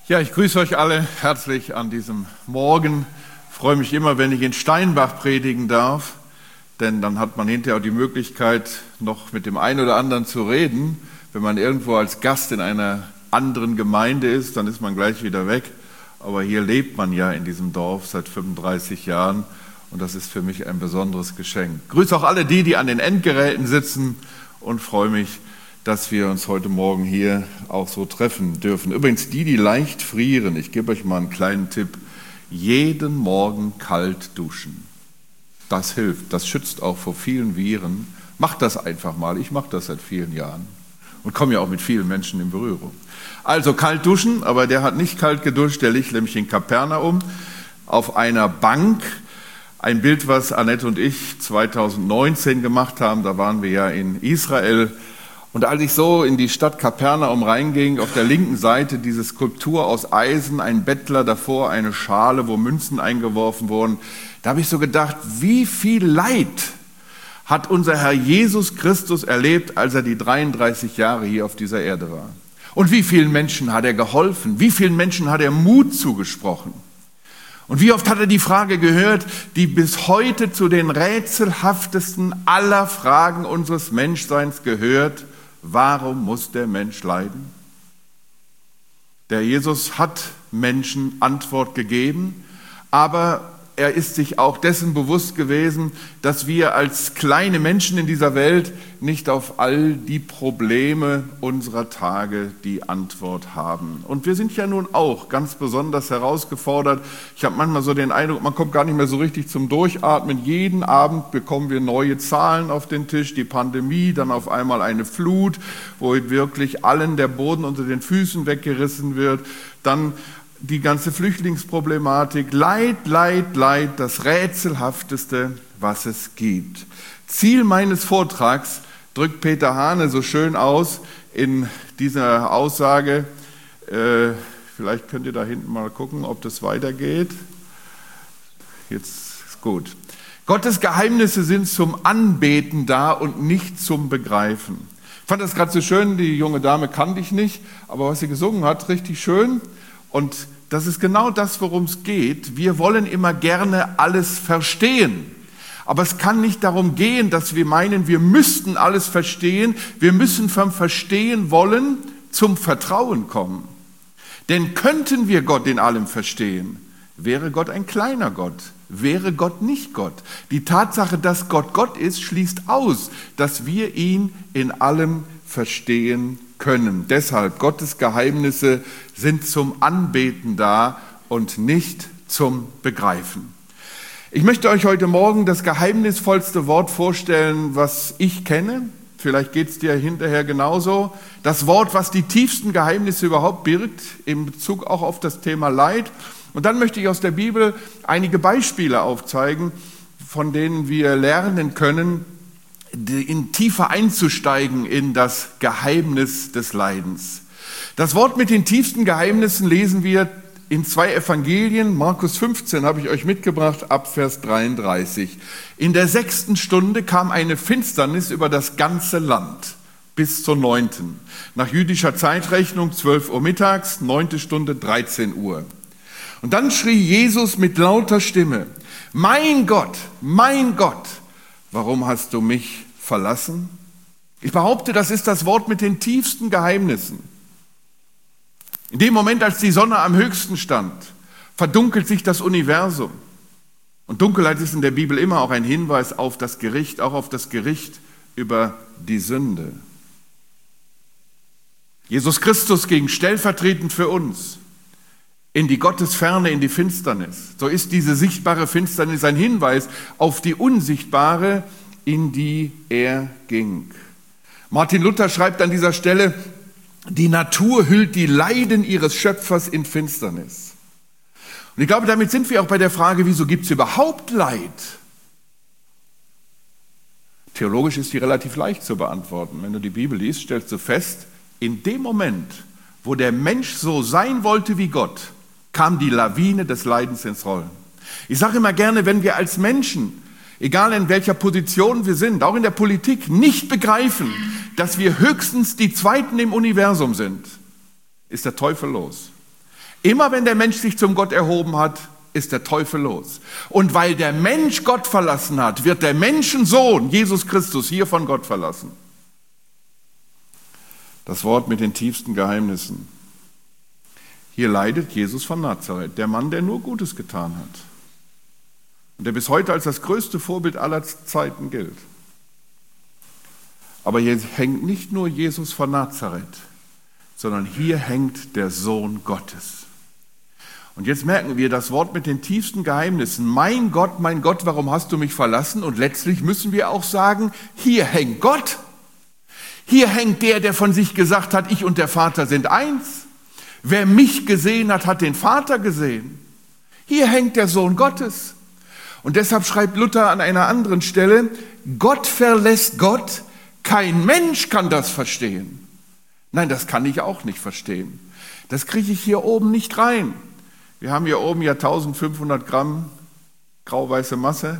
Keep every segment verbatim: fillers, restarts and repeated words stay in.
Ja, ich grüße euch alle herzlich an diesem Morgen. Ich freue mich immer, wenn ich in Steinbach predigen darf, denn dann hat man hinterher auch die Möglichkeit, noch mit dem einen oder anderen zu reden. Wenn man irgendwo als Gast in einer anderen Gemeinde ist, dann ist man gleich wieder weg. Aber hier lebt man ja in diesem Dorf seit fünfunddreißig Jahren und das ist für mich ein besonderes Geschenk. Ich grüße auch alle die, die an den Endgeräten sitzen und freue mich, dass wir uns heute Morgen hier auch so treffen dürfen. Übrigens, die, die leicht frieren, ich gebe euch mal einen kleinen Tipp, jeden Morgen kalt duschen. Das hilft, das schützt auch vor vielen Viren. Macht das einfach mal, ich mache das seit vielen Jahren und komme ja auch mit vielen Menschen in Berührung. Also kalt duschen, aber der hat nicht kalt geduscht, der liegt nämlich in Kapernaum auf einer Bank. Ein Bild, was Annette und ich zweitausendneunzehn gemacht haben, da waren wir ja in Israel. Und als ich so in die Stadt Kapernaum reinging, auf der linken Seite diese Skulptur aus Eisen, ein Bettler, davor eine Schale, wo Münzen eingeworfen wurden, da habe ich so gedacht, wie viel Leid hat unser Herr Jesus Christus erlebt, als er die dreiunddreißig Jahre hier auf dieser Erde war. Und wie vielen Menschen hat er geholfen, wie vielen Menschen hat er Mut zugesprochen. Und wie oft hat er die Frage gehört, die bis heute zu den rätselhaftesten aller Fragen unseres Menschseins gehört: Warum muss der Mensch leiden? Der Jesus hat Menschen Antwort gegeben, aber er ist sich auch dessen bewusst gewesen, dass wir als kleine Menschen in dieser Welt nicht auf all die Probleme unserer Tage die Antwort haben. Und wir sind ja nun auch ganz besonders herausgefordert. Ich habe manchmal so den Eindruck, man kommt gar nicht mehr so richtig zum Durchatmen. Jeden Abend bekommen wir neue Zahlen auf den Tisch, die Pandemie, dann auf einmal eine Flut, wo wirklich allen der Boden unter den Füßen weggerissen wird, dann die ganze Flüchtlingsproblematik, Leid, Leid, Leid, das Rätselhafteste, was es gibt. Ziel meines Vortrags drückt Peter Hane so schön aus in dieser Aussage. Äh, vielleicht könnt ihr da hinten mal gucken, ob das weitergeht. Jetzt ist gut. Gottes Geheimnisse sind zum Anbeten da und nicht zum Begreifen. Ich fand das gerade so schön, die junge Dame kannte ich nicht, aber was sie gesungen hat, richtig schön. Und das ist genau das, worum es geht. Wir wollen immer gerne alles verstehen. Aber es kann nicht darum gehen, dass wir meinen, wir müssten alles verstehen. Wir müssen vom Verstehen wollen zum Vertrauen kommen. Denn könnten wir Gott in allem verstehen, wäre Gott ein kleiner Gott, wäre Gott nicht Gott. Die Tatsache, dass Gott Gott ist, schließt aus, dass wir ihn in allem verstehen können. Deshalb, Gottes Geheimnisse sind zum Anbeten da und nicht zum Begreifen. Ich möchte euch heute Morgen das geheimnisvollste Wort vorstellen, was ich kenne. Vielleicht geht es dir hinterher genauso. Das Wort, was die tiefsten Geheimnisse überhaupt birgt, in Bezug auch auf das Thema Leid. Und dann möchte ich aus der Bibel einige Beispiele aufzeigen, von denen wir lernen können, in tiefer einzusteigen in das Geheimnis des Leidens. Das Wort mit den tiefsten Geheimnissen lesen wir in zwei Evangelien. Markus fünfzehn habe ich euch mitgebracht, ab Vers dreiunddreißig. In der sechsten Stunde kam eine Finsternis über das ganze Land bis zur neunten. Nach jüdischer Zeitrechnung zwölf Uhr mittags, neunte Stunde dreizehn Uhr. Und dann schrie Jesus mit lauter Stimme: Mein Gott, mein Gott, warum hast du mich verlassen? Ich behaupte, das ist das Wort mit den tiefsten Geheimnissen. In dem Moment, als die Sonne am höchsten stand, verdunkelt sich das Universum. Und Dunkelheit ist in der Bibel immer auch ein Hinweis auf das Gericht, auch auf das Gericht über die Sünde. Jesus Christus ging stellvertretend für uns in die Gottesferne, in die Finsternis. So ist diese sichtbare Finsternis ein Hinweis auf die unsichtbare, in die er ging. Martin Luther schreibt an dieser Stelle: Die Natur hüllt die Leiden ihres Schöpfers in Finsternis. Und ich glaube, damit sind wir auch bei der Frage, wieso gibt es überhaupt Leid? Theologisch ist die relativ leicht zu beantworten. Wenn du die Bibel liest, stellst du fest, in dem Moment, wo der Mensch so sein wollte wie Gott, kam die Lawine des Leidens ins Rollen. Ich sage immer gerne, wenn wir als Menschen, egal in welcher Position wir sind, auch in der Politik, nicht begreifen, dass wir höchstens die Zweiten im Universum sind, ist der Teufel los. Immer wenn der Mensch sich zum Gott erhoben hat, ist der Teufel los. Und weil der Mensch Gott verlassen hat, wird der Menschensohn, Jesus Christus, hier von Gott verlassen. Das Wort mit den tiefsten Geheimnissen. Hier leidet Jesus von Nazareth, der Mann, der nur Gutes getan hat. Und der bis heute als das größte Vorbild aller Zeiten gilt. Aber hier hängt nicht nur Jesus von Nazareth, sondern hier hängt der Sohn Gottes. Und jetzt merken wir das Wort mit den tiefsten Geheimnissen. Mein Gott, mein Gott, warum hast du mich verlassen? Und letztlich müssen wir auch sagen, hier hängt Gott. Hier hängt der, der von sich gesagt hat, ich und der Vater sind eins. Wer mich gesehen hat, hat den Vater gesehen. Hier hängt der Sohn Gottes. Und deshalb schreibt Luther an einer anderen Stelle, Gott verlässt Gott, kein Mensch kann das verstehen. Nein, das kann ich auch nicht verstehen. Das kriege ich hier oben nicht rein. Wir haben hier oben ja eintausendfünfhundert Gramm grau-weiße Masse.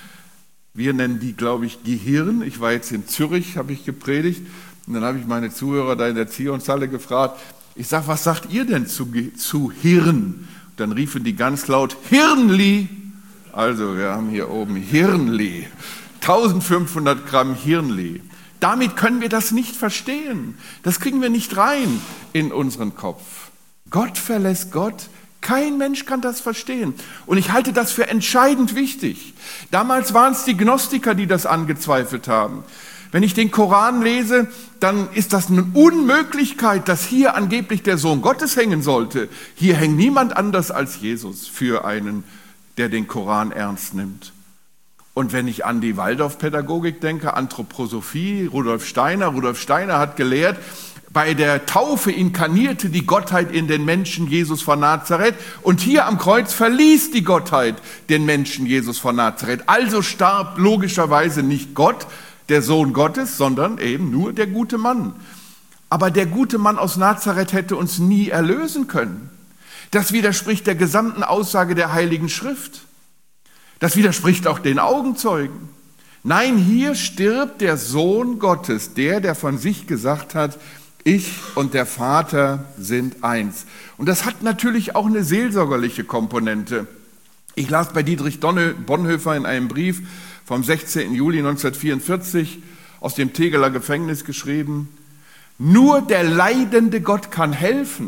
Wir nennen die, glaube ich, Gehirn. Ich war jetzt in Zürich, habe ich gepredigt. Und dann habe ich meine Zuhörer da in der Zionshalle gefragt, ich sage, was sagt ihr denn zu, zu Hirn? Und dann riefen die ganz laut, Hirnli. Also wir haben hier oben Hirnli. eintausendfünfhundert Gramm Hirnli. Damit können wir das nicht verstehen. Das kriegen wir nicht rein in unseren Kopf. Gott verlässt Gott. Kein Mensch kann das verstehen. Und ich halte das für entscheidend wichtig. Damals waren es die Gnostiker, die das angezweifelt haben. Wenn ich den Koran lese, dann ist das eine Unmöglichkeit, dass hier angeblich der Sohn Gottes hängen sollte. Hier hängt niemand anders als Jesus für einen, der den Koran ernst nimmt. Und wenn ich an die Waldorfpädagogik denke, Anthroposophie, Rudolf Steiner, Rudolf Steiner hat gelehrt, bei der Taufe inkarnierte die Gottheit in den Menschen Jesus von Nazareth und hier am Kreuz verließ die Gottheit den Menschen Jesus von Nazareth. Also starb logischerweise nicht Gott, der Sohn Gottes, sondern eben nur der gute Mann. Aber der gute Mann aus Nazareth hätte uns nie erlösen können. Das widerspricht der gesamten Aussage der Heiligen Schrift. Das widerspricht auch den Augenzeugen. Nein, hier stirbt der Sohn Gottes, der, der von sich gesagt hat, ich und der Vater sind eins. Und das hat natürlich auch eine seelsorgerliche Komponente. Ich las bei Dietrich Bonhoeffer in einem Brief vom sechzehnten Juli neunzehnhundertvierundvierzig aus dem Tegeler Gefängnis geschrieben, nur der leidende Gott kann helfen.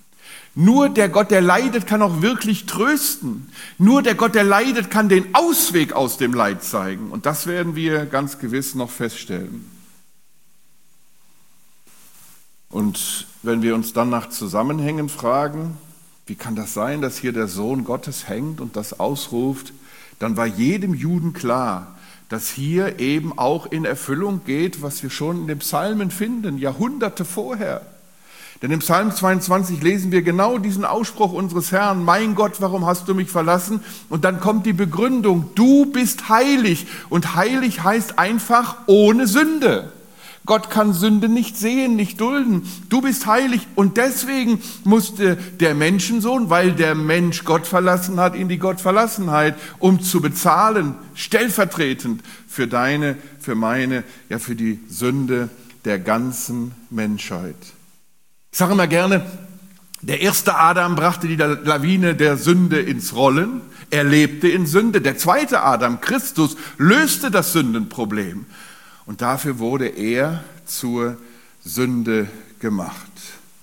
Nur der Gott, der leidet, kann auch wirklich trösten. Nur der Gott, der leidet, kann den Ausweg aus dem Leid zeigen. Und das werden wir ganz gewiss noch feststellen. Und wenn wir uns dann nach Zusammenhängen fragen, wie kann das sein, dass hier der Sohn Gottes hängt und das ausruft, dann war jedem Juden klar, dass hier eben auch in Erfüllung geht, was wir schon in den Psalmen finden, Jahrhunderte vorher. Denn im Psalm zweiundzwanzig lesen wir genau diesen Ausspruch unseres Herrn, mein Gott, warum hast du mich verlassen? Und dann kommt die Begründung, du bist heilig. Und heilig heißt einfach ohne Sünde. Gott kann Sünde nicht sehen, nicht dulden. Du bist heilig und deswegen musste der Menschensohn, weil der Mensch Gott verlassen hat, in die Gottverlassenheit, um zu bezahlen, stellvertretend für deine, für meine, ja für die Sünde der ganzen Menschheit. Ich sage immer gerne, der erste Adam brachte die Lawine der Sünde ins Rollen. Er lebte in Sünde. Der zweite Adam, Christus, löste das Sündenproblem. Und dafür wurde er zur Sünde gemacht.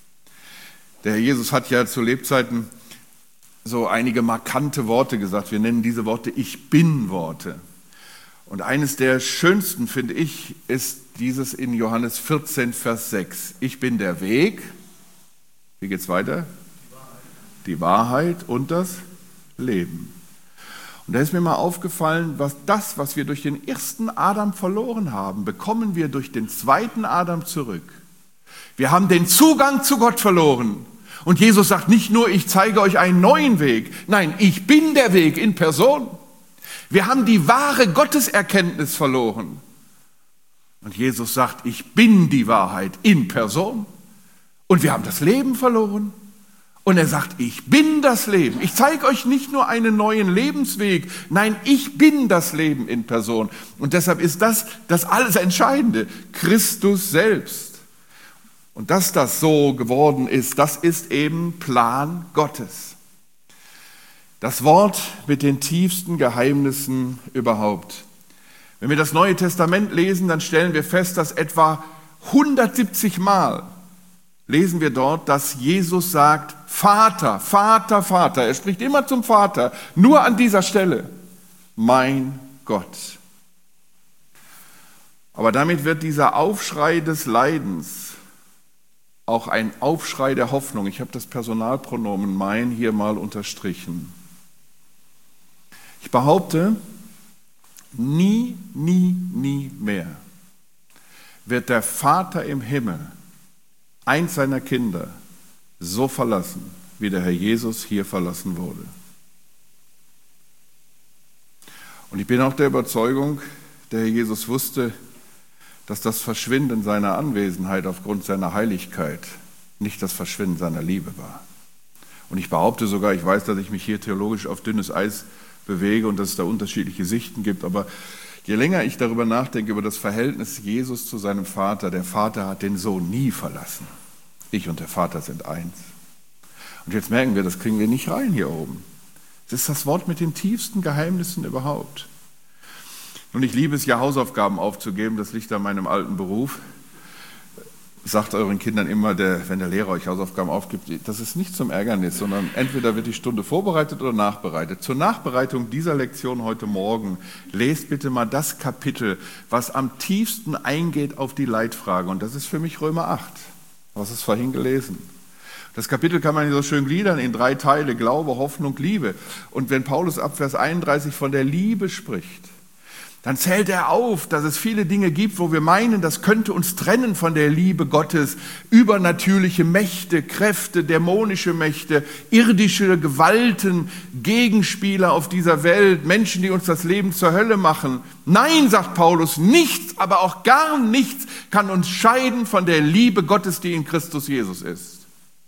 Der Herr Jesus hat ja zu Lebzeiten so einige markante Worte gesagt. Wir nennen diese Worte Ich-Bin-Worte. Und eines der schönsten, finde ich, ist dieses in Johannes vierzehn, Vers sechs. Ich bin der Weg. Wie geht's weiter? Die Wahrheit und das Leben. Und da ist mir mal aufgefallen, was das, was wir durch den ersten Adam verloren haben, bekommen wir durch den zweiten Adam zurück. Wir haben den Zugang zu Gott verloren. Und Jesus sagt nicht nur, ich zeige euch einen neuen Weg. Nein, ich bin der Weg in Person. Wir haben die wahre Gotteserkenntnis verloren. Und Jesus sagt, ich bin die Wahrheit in Person. Und wir haben das Leben verloren. Und er sagt, ich bin das Leben. Ich zeige euch nicht nur einen neuen Lebensweg. Nein, ich bin das Leben in Person. Und deshalb ist das das alles Entscheidende. Christus selbst. Und dass das so geworden ist, das ist eben Plan Gottes. Das Wort mit den tiefsten Geheimnissen überhaupt. Wenn wir das Neue Testament lesen, dann stellen wir fest, dass etwa hundertsiebzig Mal lesen wir dort, dass Jesus sagt, Vater, Vater, Vater. Er spricht immer zum Vater, nur an dieser Stelle, mein Gott. Aber damit wird dieser Aufschrei des Leidens auch ein Aufschrei der Hoffnung. Ich habe das Personalpronomen mein hier mal unterstrichen. Ich behaupte, nie, nie, nie mehr wird der Vater im Himmel eins seiner Kinder so verlassen, wie der Herr Jesus hier verlassen wurde. Und ich bin auch der Überzeugung, der Herr Jesus wusste, dass das Verschwinden seiner Anwesenheit aufgrund seiner Heiligkeit nicht das Verschwinden seiner Liebe war. Und ich behaupte sogar, ich weiß, dass ich mich hier theologisch auf dünnes Eis bewege und dass es da unterschiedliche Sichten gibt, aber je länger ich darüber nachdenke, über das Verhältnis Jesus zu seinem Vater, der Vater hat den Sohn nie verlassen. Ich und der Vater sind eins. Und jetzt merken wir, das kriegen wir nicht rein hier oben. Es ist das Wort mit den tiefsten Geheimnissen überhaupt. Und ich liebe es ja, Hausaufgaben aufzugeben, das liegt an meinem alten Beruf. Sagt euren Kindern immer, der, wenn der Lehrer euch Hausaufgaben aufgibt, das ist nicht zum Ärgernis, sondern entweder wird die Stunde vorbereitet oder nachbereitet. Zur Nachbereitung dieser Lektion heute Morgen, lest bitte mal das Kapitel, was am tiefsten eingeht auf die Leitfrage. Und das ist für mich Römer acht. Was ist vorhin gelesen? Das Kapitel kann man so schön gliedern in drei Teile, Glaube, Hoffnung, Liebe. Und wenn Paulus ab Vers einunddreißig von der Liebe spricht, dann zählt er auf, dass es viele Dinge gibt, wo wir meinen, das könnte uns trennen von der Liebe Gottes. Übernatürliche Mächte, Kräfte, dämonische Mächte, irdische Gewalten, Gegenspieler auf dieser Welt, Menschen, die uns das Leben zur Hölle machen. Nein, sagt Paulus, nichts, aber auch gar nichts kann uns scheiden von der Liebe Gottes, die in Christus Jesus ist.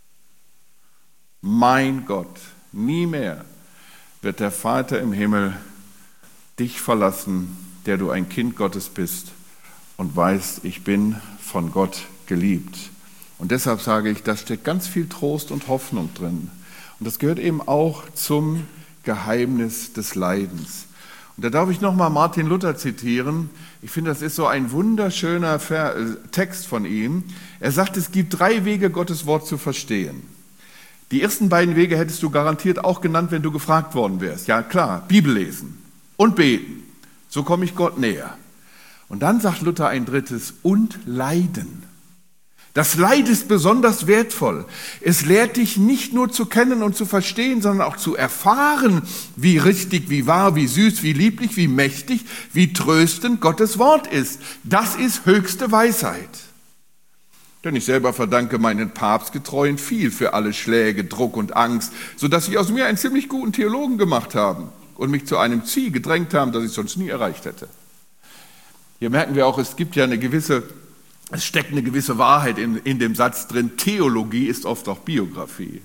Mein Gott, nie mehr wird der Vater im Himmel dich verlassen, der du ein Kind Gottes bist und weißt, ich bin von Gott geliebt. Und deshalb sage ich, da steckt ganz viel Trost und Hoffnung drin. Und das gehört eben auch zum Geheimnis des Leidens. Und da darf ich nochmal Martin Luther zitieren. Ich finde, das ist so ein wunderschöner Text von ihm. Er sagt, es gibt drei Wege, Gottes Wort zu verstehen. Die ersten beiden Wege hättest du garantiert auch genannt, wenn du gefragt worden wärst. Ja klar, Bibel lesen und beten. So komme ich Gott näher. Und dann sagt Luther ein drittes, und Leiden. Das Leid ist besonders wertvoll. Es lehrt dich nicht nur zu kennen und zu verstehen, sondern auch zu erfahren, wie richtig, wie wahr, wie süß, wie lieblich, wie mächtig, wie tröstend Gottes Wort ist. Das ist höchste Weisheit. Denn ich selber verdanke meinen Papstgetreuen viel für alle Schläge, Druck und Angst, sodass sie aus mir einen ziemlich guten Theologen gemacht haben und mich zu einem Ziel gedrängt haben, das ich sonst nie erreicht hätte. Hier merken wir auch, es gibt ja eine gewisse, es steckt eine gewisse Wahrheit in, in dem Satz drin, Theologie ist oft auch Biografie.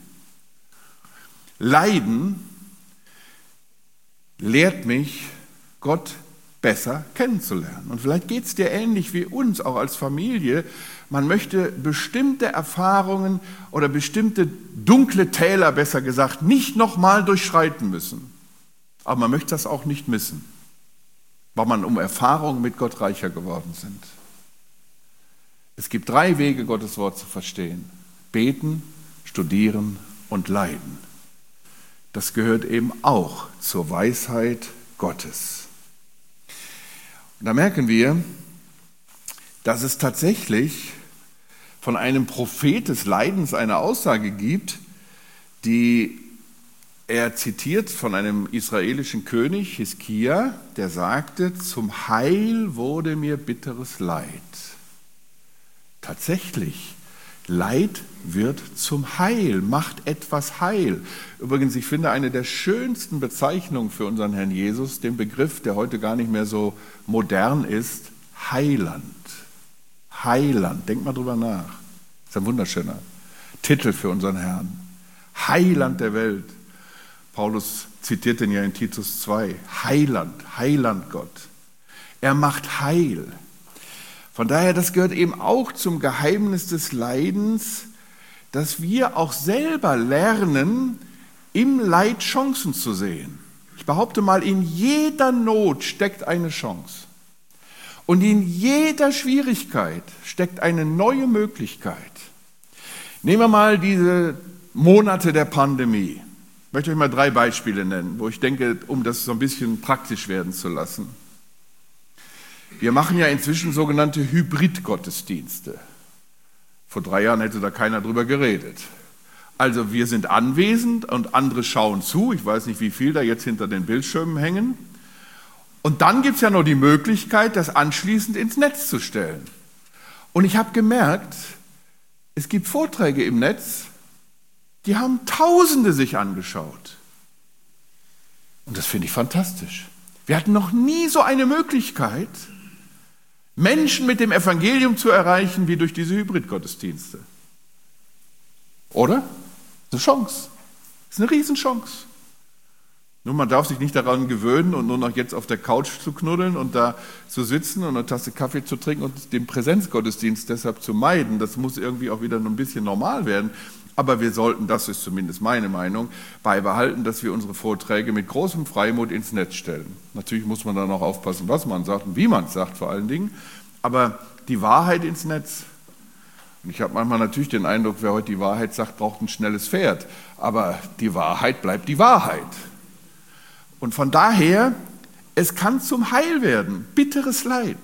Leiden lehrt mich, Gott besser kennenzulernen. Und vielleicht geht es dir ähnlich wie uns, auch als Familie. Man möchte bestimmte Erfahrungen oder bestimmte dunkle Täler, besser gesagt, nicht nochmal durchschreiten müssen. Aber man möchte das auch nicht missen, weil man um Erfahrungen mit Gott reicher geworden sind. Es gibt drei Wege, Gottes Wort zu verstehen. Beten, studieren und leiden. Das gehört eben auch zur Weisheit Gottes. Und da merken wir, dass es tatsächlich von einem Prophet des Leidens eine Aussage gibt, die er zitiert von einem israelischen König, Hiskia, der sagte, zum Heil wurde mir bitteres Leid. Tatsächlich, Leid wird zum Heil, macht etwas heil. Übrigens, ich finde eine der schönsten Bezeichnungen für unseren Herrn Jesus, den Begriff, der heute gar nicht mehr so modern ist, Heiland. Heiland, denk mal drüber nach. Das ist ein wunderschöner Titel für unseren Herrn. Heiland der Welt. Paulus zitiert den ja in Titus zwei. Heiland, Heiland Gott. Er macht heil. Von daher, das gehört eben auch zum Geheimnis des Leidens, dass wir auch selber lernen, im Leid Chancen zu sehen. Ich behaupte mal, in jeder Not steckt eine Chance. Und in jeder Schwierigkeit steckt eine neue Möglichkeit. Nehmen wir mal diese Monate der Pandemie. Ich möchte euch mal drei Beispiele nennen, wo ich denke, um das so ein bisschen praktisch werden zu lassen. Wir machen ja inzwischen sogenannte Hybrid-Gottesdienste. Vor drei Jahren hätte da keiner drüber geredet. Also wir sind anwesend und andere schauen zu. Ich weiß nicht, wie viel da jetzt hinter den Bildschirmen hängen. Und dann gibt es ja noch die Möglichkeit, das anschließend ins Netz zu stellen. Und ich habe gemerkt, es gibt Vorträge im Netz, die haben Tausende sich angeschaut. Und das finde ich fantastisch. Wir hatten noch nie so eine Möglichkeit, Menschen mit dem Evangelium zu erreichen, wie durch diese Hybrid-Gottesdienste. Oder? Das ist eine Chance. Das ist eine Riesenchance. Nur man darf sich nicht daran gewöhnen und nur noch jetzt auf der Couch zu knuddeln und da zu sitzen und eine Tasse Kaffee zu trinken und den Präsenzgottesdienst deshalb zu meiden. Das muss irgendwie auch wieder ein bisschen normal werden. Aber wir sollten, das ist zumindest meine Meinung, beibehalten, dass wir unsere Vorträge mit großem Freimut ins Netz stellen. Natürlich muss man dann auch aufpassen, was man sagt und wie man es sagt vor allen Dingen. Aber die Wahrheit ins Netz. Und ich habe manchmal natürlich den Eindruck, wer heute die Wahrheit sagt, braucht ein schnelles Pferd. Aber die Wahrheit bleibt die Wahrheit. Und von daher, es kann zum Heil werden, bitteres Leid.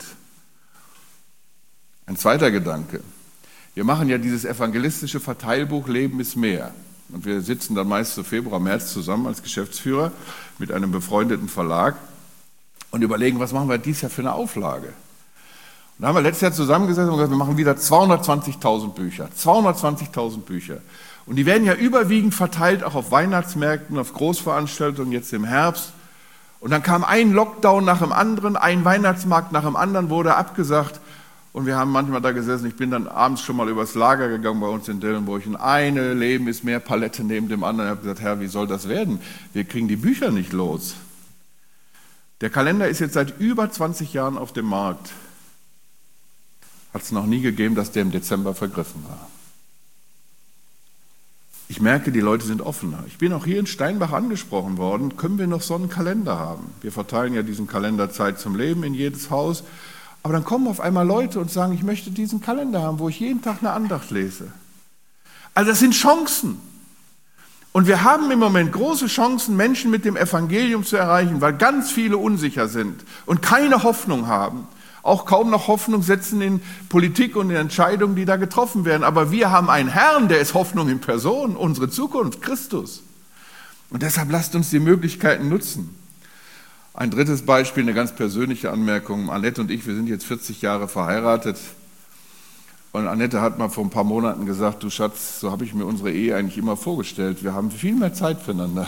Ein zweiter Gedanke. Wir machen ja dieses evangelistische Verteilbuch Leben ist mehr. Und wir sitzen dann meist so Februar, März zusammen als Geschäftsführer mit einem befreundeten Verlag und überlegen, was machen wir dieses Jahr für eine Auflage. Und da haben wir letztes Jahr zusammengesessen und gesagt, wir machen wieder zweihundertzwanzigtausend Bücher. zweihundertzwanzigtausend Bücher. Und die werden ja überwiegend verteilt, auch auf Weihnachtsmärkten, auf Großveranstaltungen, jetzt im Herbst. Und dann kam ein Lockdown nach dem anderen, ein Weihnachtsmarkt nach dem anderen wurde abgesagt. Und wir haben manchmal da gesessen, ich bin dann abends schon mal übers Lager gegangen bei uns in Dillenburg. Und eine Leben ist mehr Palette neben dem anderen. Ich habe gesagt, Herr, wie soll das werden? Wir kriegen die Bücher nicht los. Der Kalender ist jetzt seit über zwanzig Jahren auf dem Markt. Hat es noch nie gegeben, dass der im Dezember vergriffen war. Ich merke, die Leute sind offener. Ich bin auch hier in Steinbach angesprochen worden, können wir noch so einen Kalender haben? Wir verteilen ja diesen Kalender Zeit zum Leben in jedes Haus. Aber dann kommen auf einmal Leute und sagen, ich möchte diesen Kalender haben, wo ich jeden Tag eine Andacht lese. Also das sind Chancen. Und wir haben im Moment große Chancen, Menschen mit dem Evangelium zu erreichen, weil ganz viele unsicher sind und keine Hoffnung haben. Auch kaum noch Hoffnung setzen in Politik und in Entscheidungen, die da getroffen werden. Aber wir haben einen Herrn, der ist Hoffnung in Person, unsere Zukunft, Christus. Und deshalb lasst uns die Möglichkeiten nutzen. Ein drittes Beispiel, eine ganz persönliche Anmerkung. Annette und ich, wir sind jetzt vierzig Jahre verheiratet. Und Annette hat mal vor ein paar Monaten gesagt, du Schatz, so habe ich mir unsere Ehe eigentlich immer vorgestellt. Wir haben viel mehr Zeit füreinander.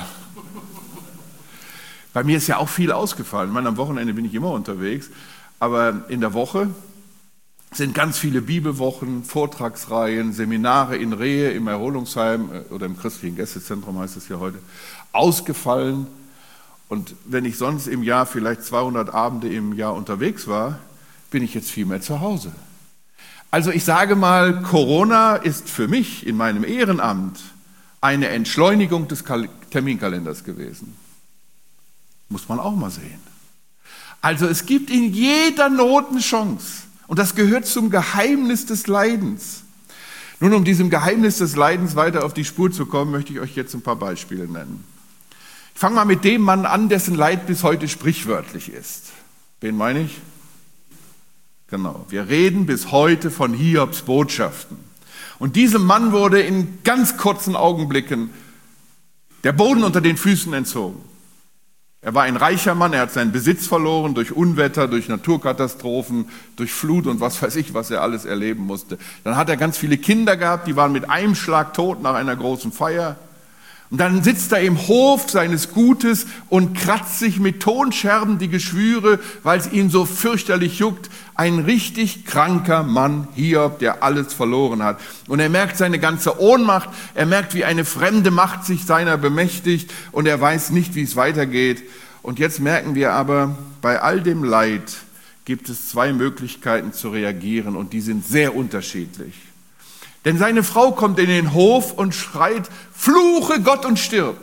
Bei mir ist ja auch viel ausgefallen. Ich meine, am Wochenende bin ich immer unterwegs. Aber in der Woche sind ganz viele Bibelwochen, Vortragsreihen, Seminare in Rehe, im Erholungsheim oder im christlichen Gästezentrum heißt es ja heute, ausgefallen. Und wenn ich sonst im Jahr vielleicht zweihundert Abende im Jahr unterwegs war, bin ich jetzt viel mehr zu Hause. Also ich sage mal, Corona ist für mich in meinem Ehrenamt eine Entschleunigung des Terminkalenders gewesen. Muss man auch mal sehen. Also es gibt in jeder Not eine Chance. Und das gehört zum Geheimnis des Leidens. Nun, um diesem Geheimnis des Leidens weiter auf die Spur zu kommen, möchte ich euch jetzt ein paar Beispiele nennen. Ich fange mal mit dem Mann an, dessen Leid bis heute sprichwörtlich ist. Wen meine ich? Genau, wir reden bis heute von Hiobs Botschaften. Und diesem Mann wurde in ganz kurzen Augenblicken der Boden unter den Füßen entzogen. Er war ein reicher Mann, er hat seinen Besitz verloren durch Unwetter, durch Naturkatastrophen, durch Flut und was weiß ich, was er alles erleben musste. Dann hat er ganz viele Kinder gehabt, die waren mit einem Schlag tot nach einer großen Feier. Und dann sitzt er im Hof seines Gutes und kratzt sich mit Tonscherben die Geschwüre, weil es ihn so fürchterlich juckt. Ein richtig kranker Mann, Hiob, der alles verloren hat. Und er merkt seine ganze Ohnmacht, er merkt, wie eine fremde Macht sich seiner bemächtigt und er weiß nicht, wie es weitergeht. Und jetzt merken wir aber, bei all dem Leid gibt es zwei Möglichkeiten zu reagieren und die sind sehr unterschiedlich. Denn seine Frau kommt in den Hof und schreit, fluche Gott und stirb.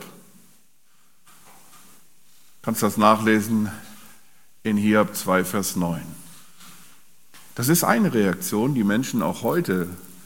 Kannst das nachlesen in Hiob zwei, Vers neun. Das ist eine Reaktion, die Menschen auch heute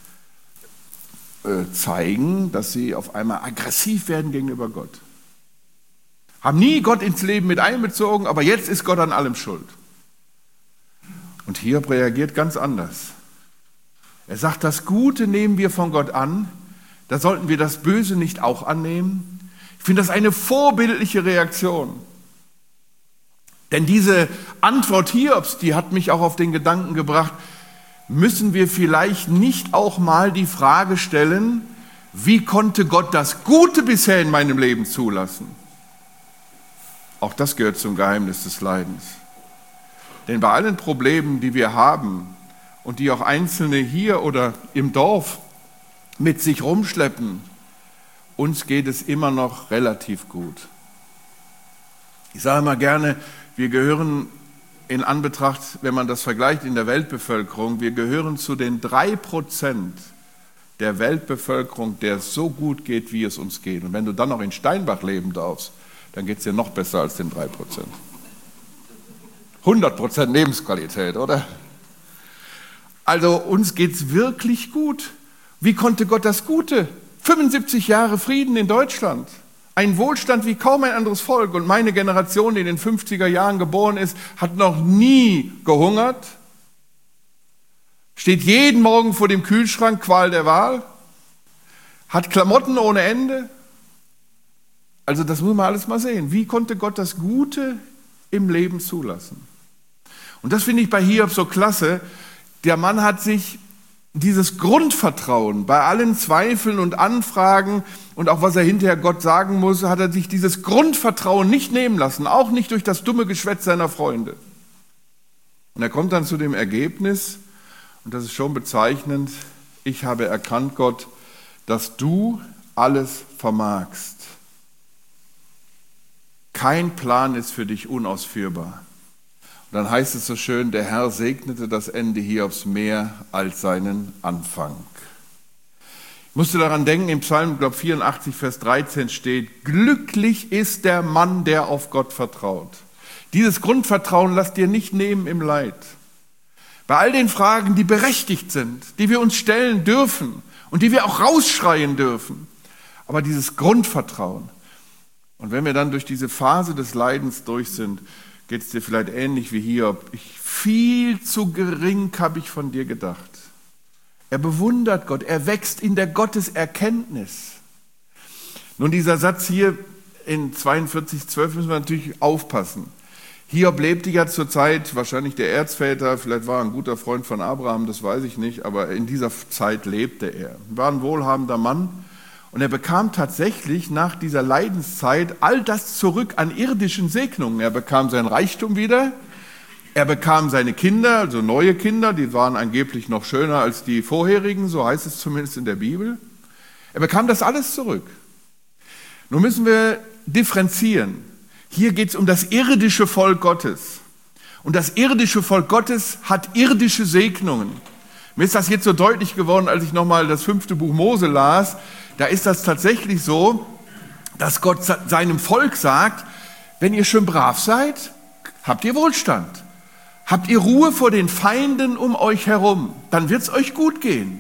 äh, zeigen, dass sie auf einmal aggressiv werden gegenüber Gott. Haben nie Gott ins Leben mit einbezogen, aber jetzt ist Gott an allem schuld. Und Hiob reagiert ganz anders. Er sagt, das Gute nehmen wir von Gott an, da sollten wir das Böse nicht auch annehmen. Ich finde das eine vorbildliche Reaktion. Denn diese Antwort Hiobs, die hat mich auch auf den Gedanken gebracht, müssen wir vielleicht nicht auch mal die Frage stellen, wie konnte Gott das Gute bisher in meinem Leben zulassen? Auch das gehört zum Geheimnis des Leidens. Denn bei allen Problemen, die wir haben und die auch Einzelne hier oder im Dorf mit sich rumschleppen, uns geht es immer noch relativ gut. Ich sage mal gerne, wir gehören in Anbetracht, wenn man das vergleicht in der Weltbevölkerung, wir gehören zu den drei Prozent der Weltbevölkerung, der es so gut geht, wie es uns geht. Und wenn du dann noch in Steinbach leben darfst, dann geht es dir noch besser als den drei Prozent. hundert Prozent Lebensqualität, oder? Also uns geht es wirklich gut. Wie konnte Gott das Gute? fünfundsiebzig Jahre Frieden in Deutschland. Ein Wohlstand wie kaum ein anderes Volk. Und meine Generation, die in den fünfziger Jahren geboren ist, hat noch nie gehungert. Steht jeden Morgen vor dem Kühlschrank, Qual der Wahl. Hat Klamotten ohne Ende. Also das muss man alles mal sehen. Wie konnte Gott das Gute im Leben zulassen? Und das finde ich bei Hiob so klasse. Der Mann hat sich dieses Grundvertrauen bei allen Zweifeln und Anfragen und auch was er hinterher Gott sagen muss, hat er sich dieses Grundvertrauen nicht nehmen lassen, auch nicht durch das dumme Geschwätz seiner Freunde. Und er kommt dann zu dem Ergebnis, und das ist schon bezeichnend, ich habe erkannt, Gott, dass du alles vermagst. Kein Plan ist für dich unausführbar. Und dann heißt es so schön, der Herr segnete das Ende Hiobs mehr als seinen Anfang. Ich musste daran denken, im Psalm, glaube vierundachtzig, Vers dreizehn steht, glücklich ist der Mann, der auf Gott vertraut. Dieses Grundvertrauen lass dir nicht nehmen im Leid. Bei all den Fragen, die berechtigt sind, die wir uns stellen dürfen und die wir auch rausschreien dürfen. Aber dieses Grundvertrauen. Und wenn wir dann durch diese Phase des Leidens durch sind, geht es dir vielleicht ähnlich wie Hiob. Ich, viel zu gering habe ich von dir gedacht. Er bewundert Gott, er wächst in der Gotteserkenntnis. Nun, dieser Satz hier in zweiundvierzig, zwölf müssen wir natürlich aufpassen. Hiob lebte ja zur Zeit, wahrscheinlich der Erzväter, vielleicht war er ein guter Freund von Abraham, das weiß ich nicht, aber in dieser Zeit lebte er. War ein wohlhabender Mann. Und er bekam tatsächlich nach dieser Leidenszeit all das zurück an irdischen Segnungen. Er bekam sein Reichtum wieder, er bekam seine Kinder, also neue Kinder, die waren angeblich noch schöner als die vorherigen, so heißt es zumindest in der Bibel. Er bekam das alles zurück. Nun müssen wir differenzieren. Hier geht es um das irdische Volk Gottes. Und das irdische Volk Gottes hat irdische Segnungen. Mir ist das jetzt so deutlich geworden, als ich nochmal das fünfte Buch Mose las. Da ist das tatsächlich so, dass Gott seinem Volk sagt, wenn ihr schön brav seid, habt ihr Wohlstand. Habt ihr Ruhe vor den Feinden um euch herum, dann wird es euch gut gehen.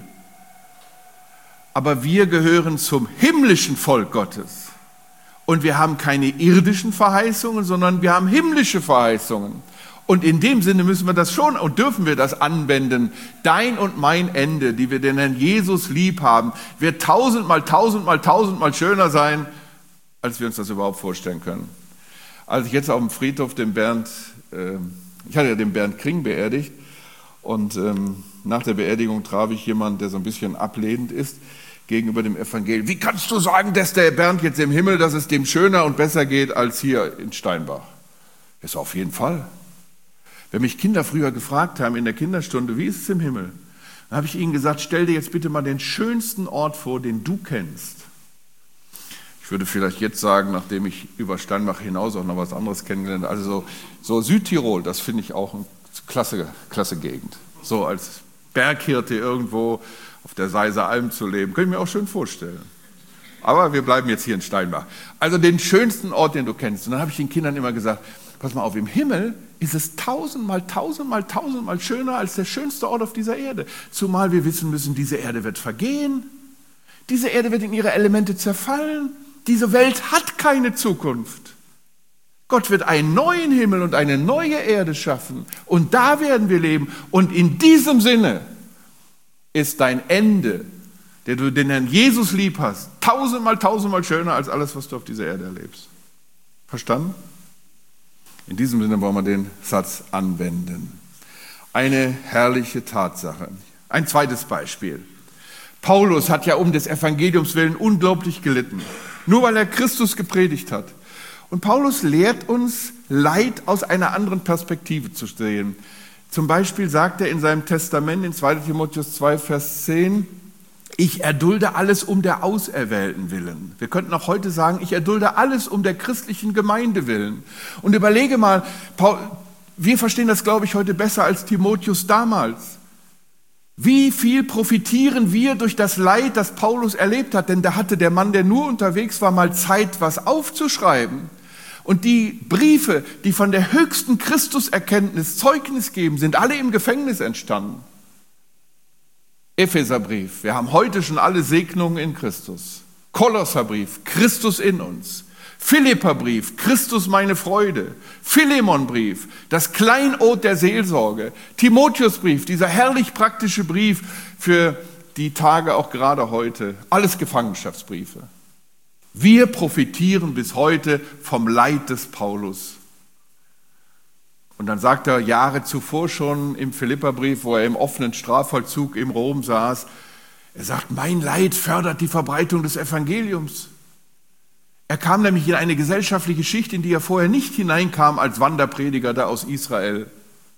Aber wir gehören zum himmlischen Volk Gottes. Und wir haben keine irdischen Verheißungen, sondern wir haben himmlische Verheißungen. Und in dem Sinne müssen wir das schon und dürfen wir das anwenden. Dein und mein Ende, die wir den Herrn Jesus lieb haben, wird tausendmal, tausendmal, tausendmal schöner sein, als wir uns das überhaupt vorstellen können. Als ich jetzt auf dem Friedhof den Bernd, äh, ich hatte ja den Bernd Kring beerdigt und ähm, nach der Beerdigung traf ich jemanden, der so ein bisschen ablehnend ist gegenüber dem Evangelium. Wie kannst du sagen, dass der Bernd jetzt im Himmel, dass es dem schöner und besser geht als hier in Steinbach? Ist auf jeden Fall. Wenn mich Kinder früher gefragt haben in der Kinderstunde, wie ist es im Himmel? Dann habe ich ihnen gesagt, stell dir jetzt bitte mal den schönsten Ort vor, den du kennst. Ich würde vielleicht jetzt sagen, nachdem ich über Steinbach hinaus auch noch was anderes kennengelernt habe, also so, so Südtirol, das finde ich auch ein Klasse, klasse Gegend. So als Berghirte irgendwo auf der Seiser Alm zu leben, kann ich mir auch schön vorstellen. Aber wir bleiben jetzt hier in Steinbach. Also den schönsten Ort, den du kennst. Und dann habe ich den Kindern immer gesagt, pass mal auf, im Himmel ist es tausendmal, tausendmal, tausendmal schöner als der schönste Ort auf dieser Erde. Zumal wir wissen müssen, diese Erde wird vergehen. Diese Erde wird in ihre Elemente zerfallen. Diese Welt hat keine Zukunft. Gott wird einen neuen Himmel und eine neue Erde schaffen. Und da werden wir leben. Und in diesem Sinne ist dein Ende, der du den Herrn Jesus lieb hast, tausendmal, tausendmal schöner als alles, was du auf dieser Erde erlebst. Verstanden? In diesem Sinne wollen wir den Satz anwenden. Eine herrliche Tatsache. Ein zweites Beispiel. Paulus hat ja um des Evangeliums willen unglaublich gelitten, nur weil er Christus gepredigt hat. Und Paulus lehrt uns, Leid aus einer anderen Perspektive zu sehen. Zum Beispiel sagt er in seinem Testament in zweiter Timotheus zwei, Vers zehn, ich erdulde alles um der Auserwählten willen. Wir könnten auch heute sagen, ich erdulde alles um der christlichen Gemeinde willen. Und überlege mal, Paul, wir verstehen das, glaube ich, heute besser als Timotheus damals. Wie viel profitieren wir durch das Leid, das Paulus erlebt hat? Denn da hatte der Mann, der nur unterwegs war, mal Zeit, was aufzuschreiben. Und die Briefe, die von der höchsten Christuserkenntnis Zeugnis geben, sind alle im Gefängnis entstanden. Epheserbrief, wir haben heute schon alle Segnungen in Christus. Kolosserbrief, Christus in uns. Philipperbrief, Christus meine Freude. Philemonbrief, das Kleinod der Seelsorge. Timotheusbrief, dieser herrlich praktische Brief für die Tage auch gerade heute. Alles Gefangenschaftsbriefe. Wir profitieren bis heute vom Leid des Paulus. Und dann sagt er Jahre zuvor schon im Philipperbrief, wo er im offenen Strafvollzug in Rom saß, er sagt, mein Leid fördert die Verbreitung des Evangeliums. Er kam nämlich in eine gesellschaftliche Schicht, in die er vorher nicht hineinkam als Wanderprediger da aus Israel.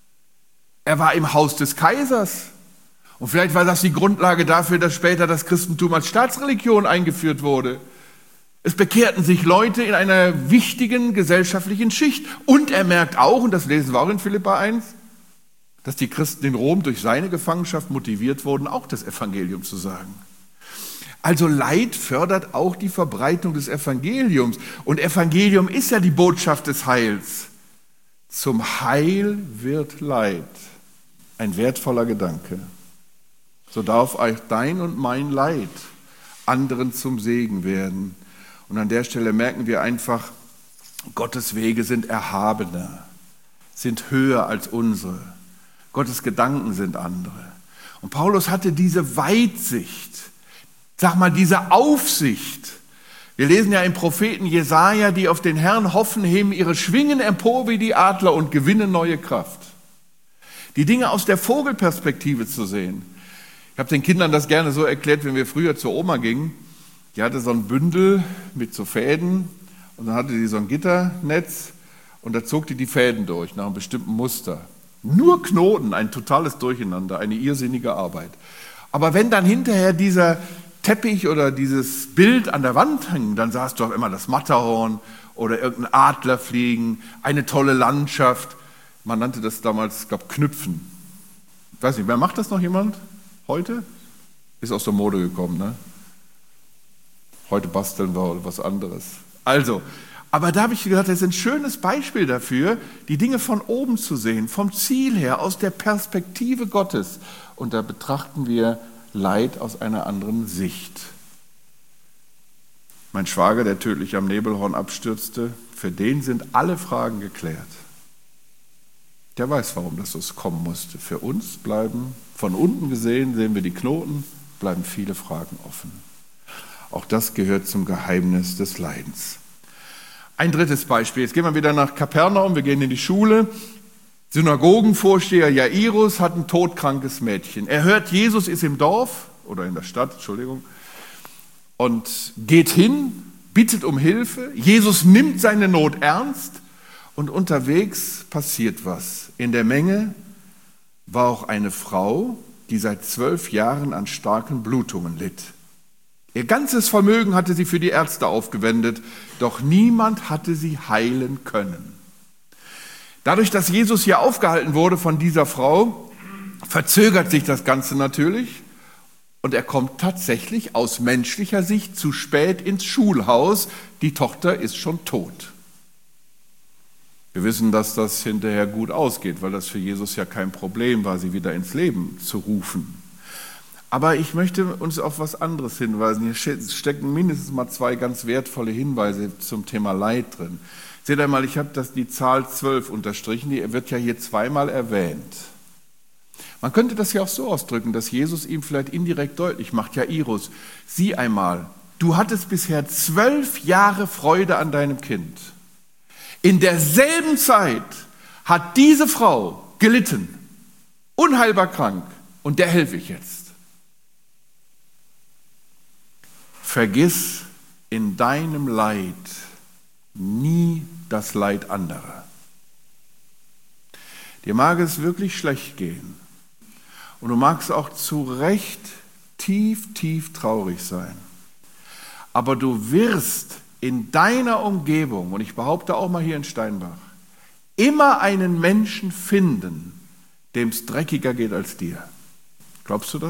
Er war im Haus des Kaisers. Und vielleicht war das die Grundlage dafür, dass später das Christentum als Staatsreligion eingeführt wurde. Es bekehrten sich Leute in einer wichtigen gesellschaftlichen Schicht. Und er merkt auch, und das lesen wir auch in Philipper eins, dass die Christen in Rom durch seine Gefangenschaft motiviert wurden, auch das Evangelium zu sagen. Also Leid fördert auch die Verbreitung des Evangeliums. Und Evangelium ist ja die Botschaft des Heils. Zum Heil wird Leid. Ein wertvoller Gedanke. So darf auch dein und mein Leid anderen zum Segen werden. Und an der Stelle merken wir einfach, Gottes Wege sind erhabener, sind höher als unsere. Gottes Gedanken sind andere. Und Paulus hatte diese Weitsicht, sag mal, diese Aufsicht. Wir lesen ja im Propheten Jesaja, die auf den Herrn hoffen, heben ihre Schwingen empor wie die Adler und gewinnen neue Kraft. Die Dinge aus der Vogelperspektive zu sehen. Ich habe den Kindern das gerne so erklärt, wenn wir früher zur Oma gingen. Die hatte so ein Bündel mit so Fäden und dann hatte die so ein Gitternetz und da zog die die Fäden durch nach einem bestimmten Muster. Nur Knoten, ein totales Durcheinander, eine irrsinnige Arbeit. Aber wenn dann hinterher dieser Teppich oder dieses Bild an der Wand hing, dann sahst du auch immer das Matterhorn oder irgendein Adler fliegen, eine tolle Landschaft. Man nannte das damals, ich glaube, Knüpfen. Ich weiß nicht, wer macht das noch jemand heute? Ist aus der Mode gekommen, ne? Heute basteln wir oder was anderes. Also, aber da habe ich gedacht, das ist ein schönes Beispiel dafür, die Dinge von oben zu sehen, vom Ziel her, aus der Perspektive Gottes. Und da betrachten wir Leid aus einer anderen Sicht. Mein Schwager, der tödlich am Nebelhorn abstürzte, für den sind alle Fragen geklärt. Der weiß, warum das so kommen musste. Für uns bleiben, von unten gesehen, sehen wir die Knoten, bleiben viele Fragen offen. Auch das gehört zum Geheimnis des Leidens. Ein drittes Beispiel. Jetzt gehen wir wieder nach Kapernaum, wir gehen in die Schule. Synagogenvorsteher Jairus hat ein todkrankes Mädchen. Er hört, Jesus ist im Dorf oder in der Stadt, Entschuldigung, und geht hin, bittet um Hilfe. Jesus nimmt seine Not ernst und unterwegs passiert was. In der Menge war auch eine Frau, die seit zwölf Jahren an starken Blutungen litt. Ihr ganzes Vermögen hatte sie für die Ärzte aufgewendet, doch niemand hatte sie heilen können. Dadurch, dass Jesus hier aufgehalten wurde von dieser Frau, verzögert sich das Ganze natürlich und er kommt tatsächlich aus menschlicher Sicht zu spät ins Schulhaus. Die Tochter ist schon tot. Wir wissen, dass das hinterher gut ausgeht, weil das für Jesus ja kein Problem war, sie wieder ins Leben zu rufen. Aber ich möchte uns auf was anderes hinweisen. Hier stecken mindestens mal zwei ganz wertvolle Hinweise zum Thema Leid drin. Seht einmal, ich habe das, die Zahl zwölf unterstrichen, die wird ja hier zweimal erwähnt. Man könnte das ja auch so ausdrücken, dass Jesus ihm vielleicht indirekt deutlich macht, Jairus, sieh einmal, du hattest bisher zwölf Jahre Freude an deinem Kind. In derselben Zeit hat diese Frau gelitten, unheilbar krank, und der helfe ich jetzt. Vergiss in deinem Leid nie das Leid anderer. Dir mag es wirklich schlecht gehen und du magst auch zu Recht tief, tief traurig sein. Aber du wirst in deiner Umgebung, und ich behaupte auch mal hier in Steinbach, immer einen Menschen finden, dem es dreckiger geht als dir. Glaubst du das?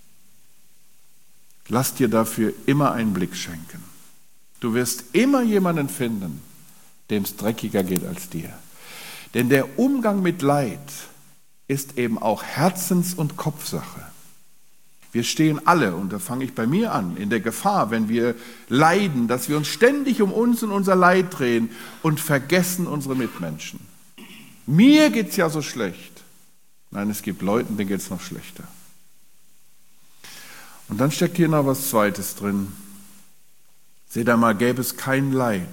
Lass dir dafür immer einen Blick schenken. Du wirst immer jemanden finden, dem es dreckiger geht als dir. Denn der Umgang mit Leid ist eben auch Herzens- und Kopfsache. Wir stehen alle, und da fange ich bei mir an, in der Gefahr, wenn wir leiden, dass wir uns ständig um uns und unser Leid drehen und vergessen unsere Mitmenschen. Mir geht es ja so schlecht. Nein, es gibt Leuten, denen geht es noch schlechter. Und dann steckt hier noch was Zweites drin. Seht einmal, gäbe es kein Leid,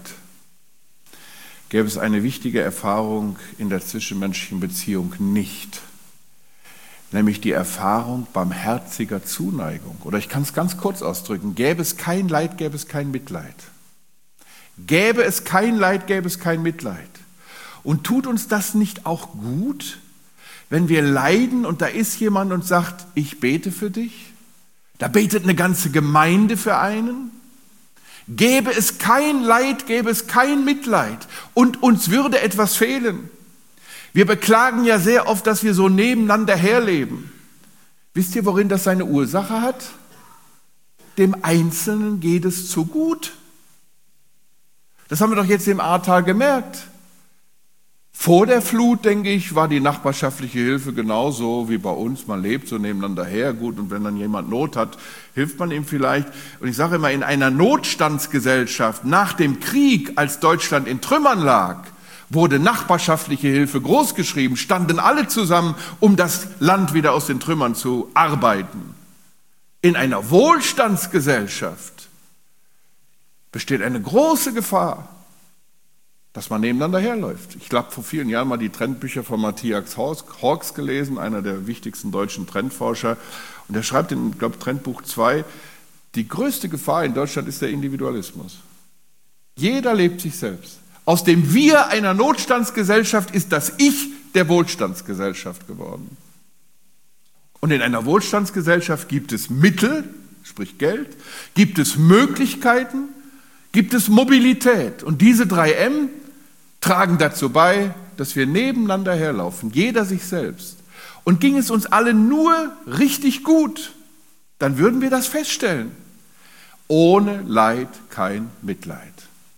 gäbe es eine wichtige Erfahrung in der zwischenmenschlichen Beziehung nicht. Nämlich die Erfahrung barmherziger Zuneigung. Oder ich kann es ganz kurz ausdrücken, gäbe es kein Leid, gäbe es kein Mitleid. Gäbe es kein Leid, gäbe es kein Mitleid. Und tut uns das nicht auch gut, wenn wir leiden und da ist jemand und sagt, ich bete für dich? Da betet eine ganze Gemeinde für einen. Gäbe es kein Leid, gäbe es kein Mitleid und uns würde etwas fehlen. Wir beklagen ja sehr oft, dass wir so nebeneinander herleben. Wisst ihr, worin das seine Ursache hat? Dem Einzelnen geht es zu gut. Das haben wir doch jetzt im Ahrtal gemerkt. Vor der Flut, denke ich, war die nachbarschaftliche Hilfe genauso wie bei uns. Man lebt so nebeneinander her, gut, und wenn dann jemand Not hat, hilft man ihm vielleicht. Und ich sage immer, in einer Notstandsgesellschaft nach dem Krieg, als Deutschland in Trümmern lag, wurde nachbarschaftliche Hilfe großgeschrieben, standen alle zusammen, um das Land wieder aus den Trümmern zu arbeiten. In einer Wohlstandsgesellschaft besteht eine große Gefahr, dass man nebeneinander herläuft. Ich habe vor vielen Jahren mal die Trendbücher von Matthias Hawkes gelesen, einer der wichtigsten deutschen Trendforscher. Und er schreibt in, ich glaube, Trendbuch zwei, die größte Gefahr in Deutschland ist der Individualismus. Jeder lebt sich selbst. Aus dem Wir einer Notstandsgesellschaft ist das Ich der Wohlstandsgesellschaft geworden. Und in einer Wohlstandsgesellschaft gibt es Mittel, sprich Geld, gibt es Möglichkeiten, gibt es Mobilität. Und diese drei M tragen dazu bei, dass wir nebeneinander herlaufen, jeder sich selbst. Und ging es uns alle nur richtig gut, dann würden wir das feststellen. Ohne Leid kein Mitleid.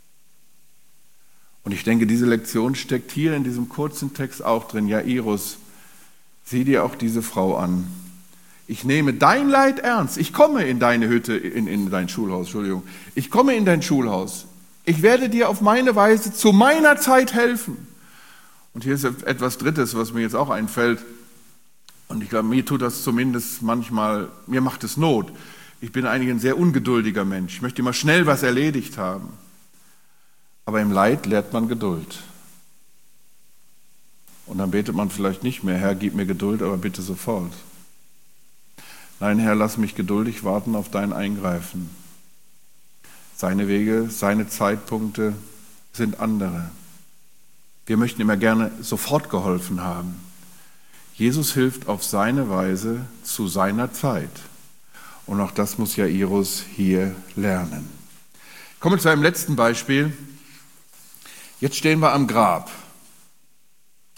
Und ich denke, diese Lektion steckt hier in diesem kurzen Text auch drin. Jairus, sieh dir auch diese Frau an. Ich nehme dein Leid ernst. Ich komme in deine Hütte, in, in dein Schulhaus, Entschuldigung. Ich komme in dein Schulhaus. Ich werde dir auf meine Weise zu meiner Zeit helfen. Und hier ist etwas Drittes, was mir jetzt auch einfällt. Und ich glaube, mir tut das zumindest manchmal, mir macht es Not. Ich bin eigentlich ein sehr ungeduldiger Mensch. Ich möchte immer schnell was erledigt haben. Aber im Leid lernt man Geduld. Und dann betet man vielleicht nicht mehr, Herr, gib mir Geduld, aber bitte sofort. Nein, Herr, lass mich geduldig warten auf dein Eingreifen. Seine Wege, seine Zeitpunkte sind andere. Wir möchten immer gerne sofort geholfen haben. Jesus hilft auf seine Weise zu seiner Zeit. Und auch das muss Jairus hier lernen. Kommen wir zu einem letzten Beispiel. Jetzt stehen wir am Grab.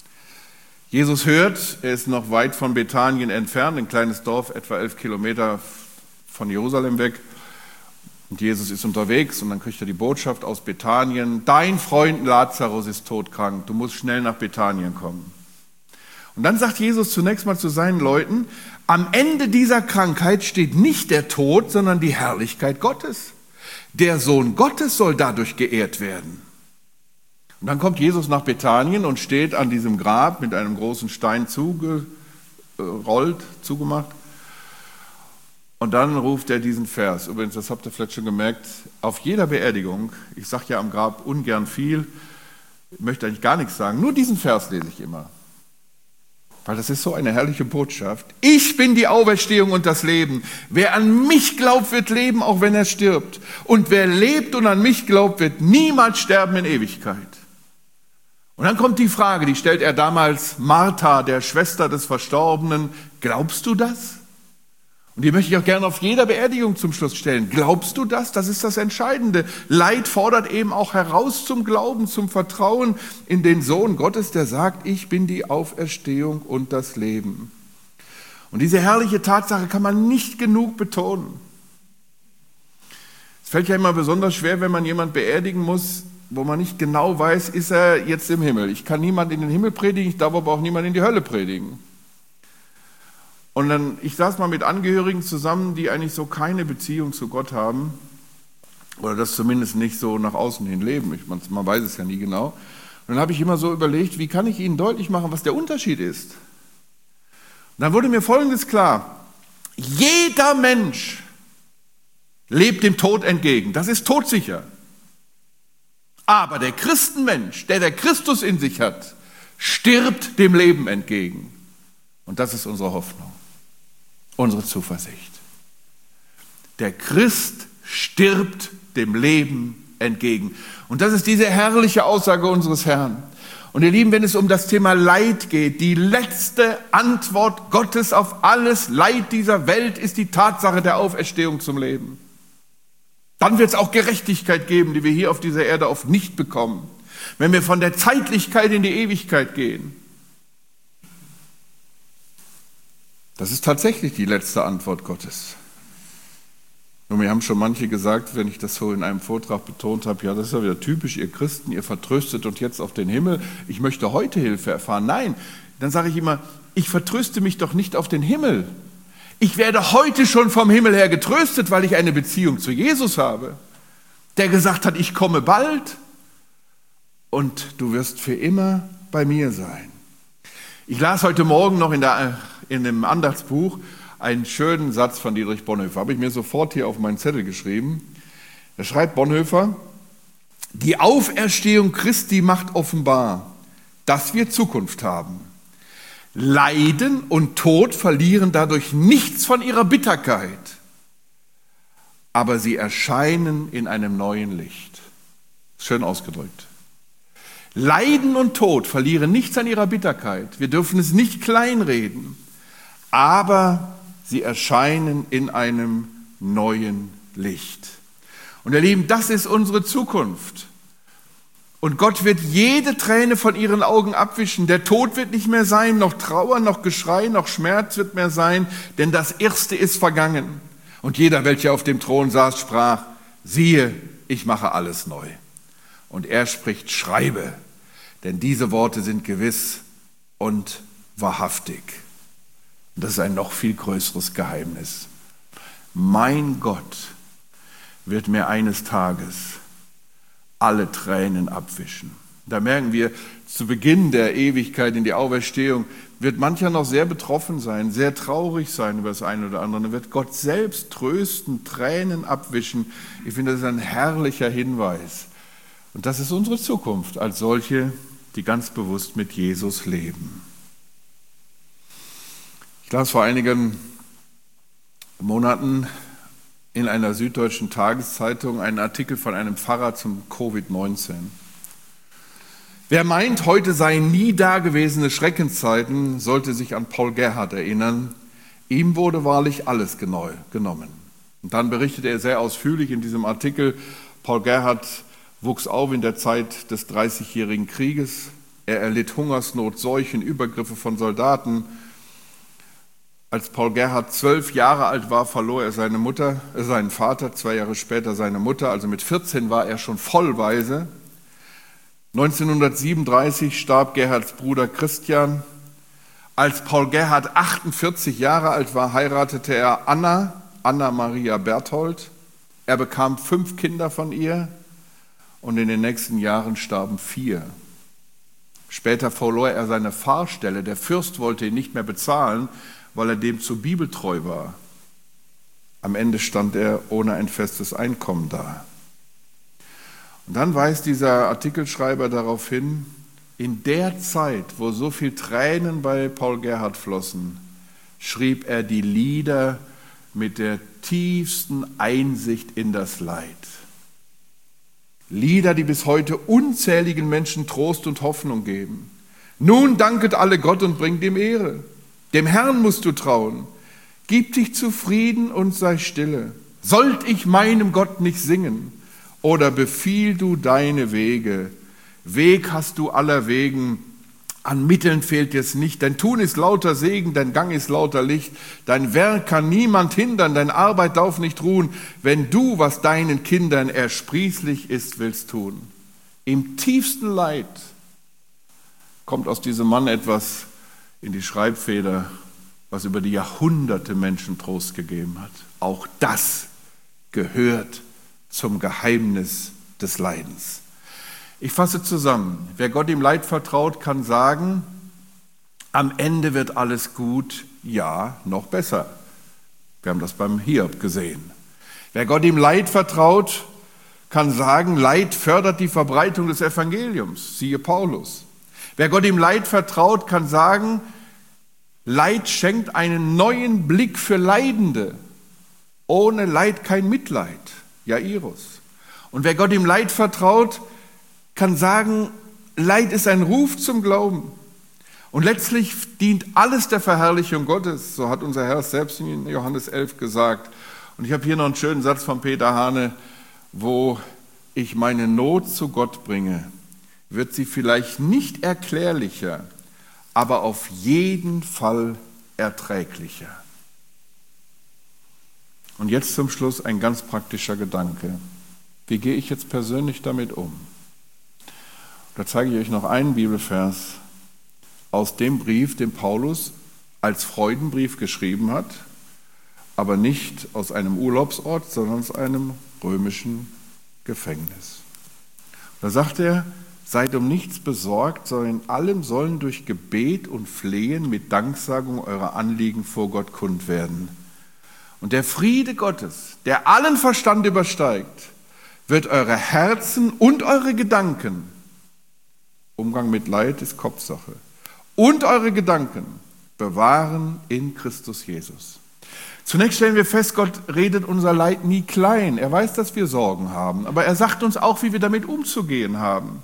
Jesus hört, er ist noch weit von Bethanien entfernt, ein kleines Dorf, etwa elf Kilometer von Jerusalem weg. Und Jesus ist unterwegs und dann kriegt er die Botschaft aus Bethanien: Dein Freund Lazarus ist todkrank, du musst schnell nach Bethanien kommen. Und dann sagt Jesus zunächst mal zu seinen Leuten: Am Ende dieser Krankheit steht nicht der Tod, sondern die Herrlichkeit Gottes. Der Sohn Gottes soll dadurch geehrt werden. Und dann kommt Jesus nach Bethanien und steht an diesem Grab mit einem großen Stein zugerollt, zugemacht. Und dann ruft er diesen Vers. Übrigens, das habt ihr vielleicht schon gemerkt, auf jeder Beerdigung, ich sage ja am Grab ungern viel, ich möchte eigentlich gar nichts sagen, nur diesen Vers lese ich immer. Weil das ist so eine herrliche Botschaft. Ich bin die Auferstehung und das Leben. Wer an mich glaubt, wird leben, auch wenn er stirbt. Und wer lebt und an mich glaubt, wird niemals sterben in Ewigkeit. Und dann kommt die Frage, die stellt er damals Martha, der Schwester des Verstorbenen: Glaubst du das? Und die möchte ich auch gerne auf jeder Beerdigung zum Schluss stellen. Glaubst du das? Das ist das Entscheidende. Leid fordert eben auch heraus zum Glauben, zum Vertrauen in den Sohn Gottes, der sagt: Ich bin die Auferstehung und das Leben. Und diese herrliche Tatsache kann man nicht genug betonen. Es fällt ja immer besonders schwer, wenn man jemanden beerdigen muss, wo man nicht genau weiß, ist er jetzt im Himmel. Ich kann niemanden in den Himmel predigen, ich darf aber auch niemanden in die Hölle predigen. Und dann, ich saß mal mit Angehörigen zusammen, die eigentlich so keine Beziehung zu Gott haben, oder das zumindest nicht so nach außen hin leben. Ich, man, man weiß es ja nie genau. Und dann habe ich immer so überlegt, wie kann ich ihnen deutlich machen, was der Unterschied ist. Und dann wurde mir Folgendes klar: Jeder Mensch lebt dem Tod entgegen. Das ist todsicher. Aber der Christenmensch, der der Christus in sich hat, stirbt dem Leben entgegen. Und das ist unsere Hoffnung, unsere Zuversicht. Der Christ stirbt dem Leben entgegen. Und das ist diese herrliche Aussage unseres Herrn. Und ihr Lieben, wenn es um das Thema Leid geht, die letzte Antwort Gottes auf alles Leid dieser Welt ist die Tatsache der Auferstehung zum Leben. Dann wird es auch Gerechtigkeit geben, die wir hier auf dieser Erde oft nicht bekommen. Wenn wir von der Zeitlichkeit in die Ewigkeit gehen. Das ist tatsächlich die letzte Antwort Gottes. Und mir haben schon manche gesagt, wenn ich das so in einem Vortrag betont habe: Ja, das ist ja wieder typisch, ihr Christen, ihr vertröstet uns jetzt auf den Himmel. Ich möchte heute Hilfe erfahren. Nein, dann sage ich immer: Ich vertröste mich doch nicht auf den Himmel. Ich werde heute schon vom Himmel her getröstet, weil ich eine Beziehung zu Jesus habe, der gesagt hat: Ich komme bald und du wirst für immer bei mir sein. Ich las heute Morgen noch in, der, in dem Andachtsbuch einen schönen Satz von Dietrich Bonhoeffer. Habe ich mir sofort hier auf meinen Zettel geschrieben. Da schreibt Bonhoeffer: Die Auferstehung Christi macht offenbar, dass wir Zukunft haben. Leiden und Tod verlieren dadurch nichts von ihrer Bitterkeit, aber sie erscheinen in einem neuen Licht. Schön ausgedrückt. Leiden und Tod verlieren nichts an ihrer Bitterkeit. Wir dürfen es nicht kleinreden, aber sie erscheinen in einem neuen Licht. Und ihr Lieben, das ist unsere Zukunft. Und Gott wird jede Träne von ihren Augen abwischen. Der Tod wird nicht mehr sein, noch Trauer, noch Geschrei, noch Schmerz wird mehr sein, denn das Erste ist vergangen. Und jeder, welcher auf dem Thron saß, sprach: Siehe, ich mache alles neu. Und er spricht: Schreibe, denn diese Worte sind gewiss und wahrhaftig. Und das ist ein noch viel größeres Geheimnis. Mein Gott wird mir eines Tages alle Tränen abwischen. Da merken wir, zu Beginn der Ewigkeit in die Auferstehung wird mancher noch sehr betroffen sein, sehr traurig sein über das eine oder andere. Dann wird Gott selbst trösten, Tränen abwischen. Ich finde, das ist ein herrlicher Hinweis. Und das ist unsere Zukunft als solche, die ganz bewusst mit Jesus leben. Ich las vor einigen Monaten in einer süddeutschen Tageszeitung einen Artikel von einem Pfarrer zum Covid neunzehn. Wer meint, heute seien nie dagewesene Schreckenszeiten, sollte sich an Paul Gerhardt erinnern. Ihm wurde wahrlich alles genau genommen. Und dann berichtet er sehr ausführlich in diesem Artikel: Paul Gerhardt wuchs auf in der Zeit des Dreißigjährigen Krieges. Er erlitt Hungersnot, Seuchen, Übergriffe von Soldaten. Als Paul Gerhardt zwölf Jahre alt war, verlor er seine Mutter, äh, seinen Vater, zwei Jahre später seine Mutter. Also mit vierzehn war er schon vollweise. neunzehnhundertsiebenunddreißig starb Gerhardts Bruder Christian. Als Paul Gerhardt achtundvierzig Jahre alt war, heiratete er Anna, Anna Maria Berthold. Er bekam fünf Kinder von ihr und in den nächsten Jahren starben vier. Später verlor er seine Pfarrstelle. Der Fürst wollte ihn nicht mehr bezahlen, weil er dem zu bibeltreu war. Am Ende stand er ohne ein festes Einkommen da. Und dann weist dieser Artikelschreiber darauf hin, in der Zeit, wo so viel Tränen bei Paul Gerhardt flossen, schrieb er die Lieder mit der tiefsten Einsicht in das Leid. Lieder, die bis heute unzähligen Menschen Trost und Hoffnung geben. Nun danket alle Gott und bringt ihm Ehre. Dem Herrn musst du trauen. Gib dich zufrieden und sei stille. Sollt ich meinem Gott nicht singen? Oder befiehl du deine Wege? Weg hast du aller Wegen, an Mitteln fehlt dir's nicht. Dein Tun ist lauter Segen, dein Gang ist lauter Licht. Dein Werk kann niemand hindern, deine Arbeit darf nicht ruhen, wenn du, was deinen Kindern ersprießlich ist, willst tun. Im tiefsten Leid kommt aus diesem Mann etwas in die Schreibfeder, was über die Jahrhunderte Menschen Trost gegeben hat. Auch das gehört zum Geheimnis des Leidens. Ich fasse zusammen. Wer Gott im Leid vertraut, kann sagen, am Ende wird alles gut, ja, noch besser. Wir haben das beim Hiob gesehen. Wer Gott im Leid vertraut, kann sagen, Leid fördert die Verbreitung des Evangeliums, siehe Paulus. Wer Gott im Leid vertraut, kann sagen, Leid schenkt einen neuen Blick für Leidende. Ohne Leid kein Mitleid, Jairus. Und wer Gott im Leid vertraut, kann sagen, Leid ist ein Ruf zum Glauben. Und letztlich dient alles der Verherrlichung Gottes, so hat unser Herr selbst in Johannes elf gesagt. Und ich habe hier noch einen schönen Satz von Peter Hane, wo ich meine Not zu Gott bringe, wird sie vielleicht nicht erklärlicher, aber auf jeden Fall erträglicher. Und jetzt zum Schluss ein ganz praktischer Gedanke. Wie gehe ich jetzt persönlich damit um? Da zeige ich euch noch einen Bibelvers aus dem Brief, den Paulus als Freudenbrief geschrieben hat, aber nicht aus einem Urlaubsort, sondern aus einem römischen Gefängnis. Da sagt er, seid um nichts besorgt, sondern in allem sollen durch Gebet und Flehen mit Danksagung eure Anliegen vor Gott kund werden. Und der Friede Gottes, der allen Verstand übersteigt, wird eure Herzen und eure Gedanken, Umgang mit Leid ist Kopfsache, und eure Gedanken bewahren in Christus Jesus. Zunächst stellen wir fest, Gott redet unser Leid nie klein. Er weiß, dass wir Sorgen haben, aber er sagt uns auch, wie wir damit umzugehen haben.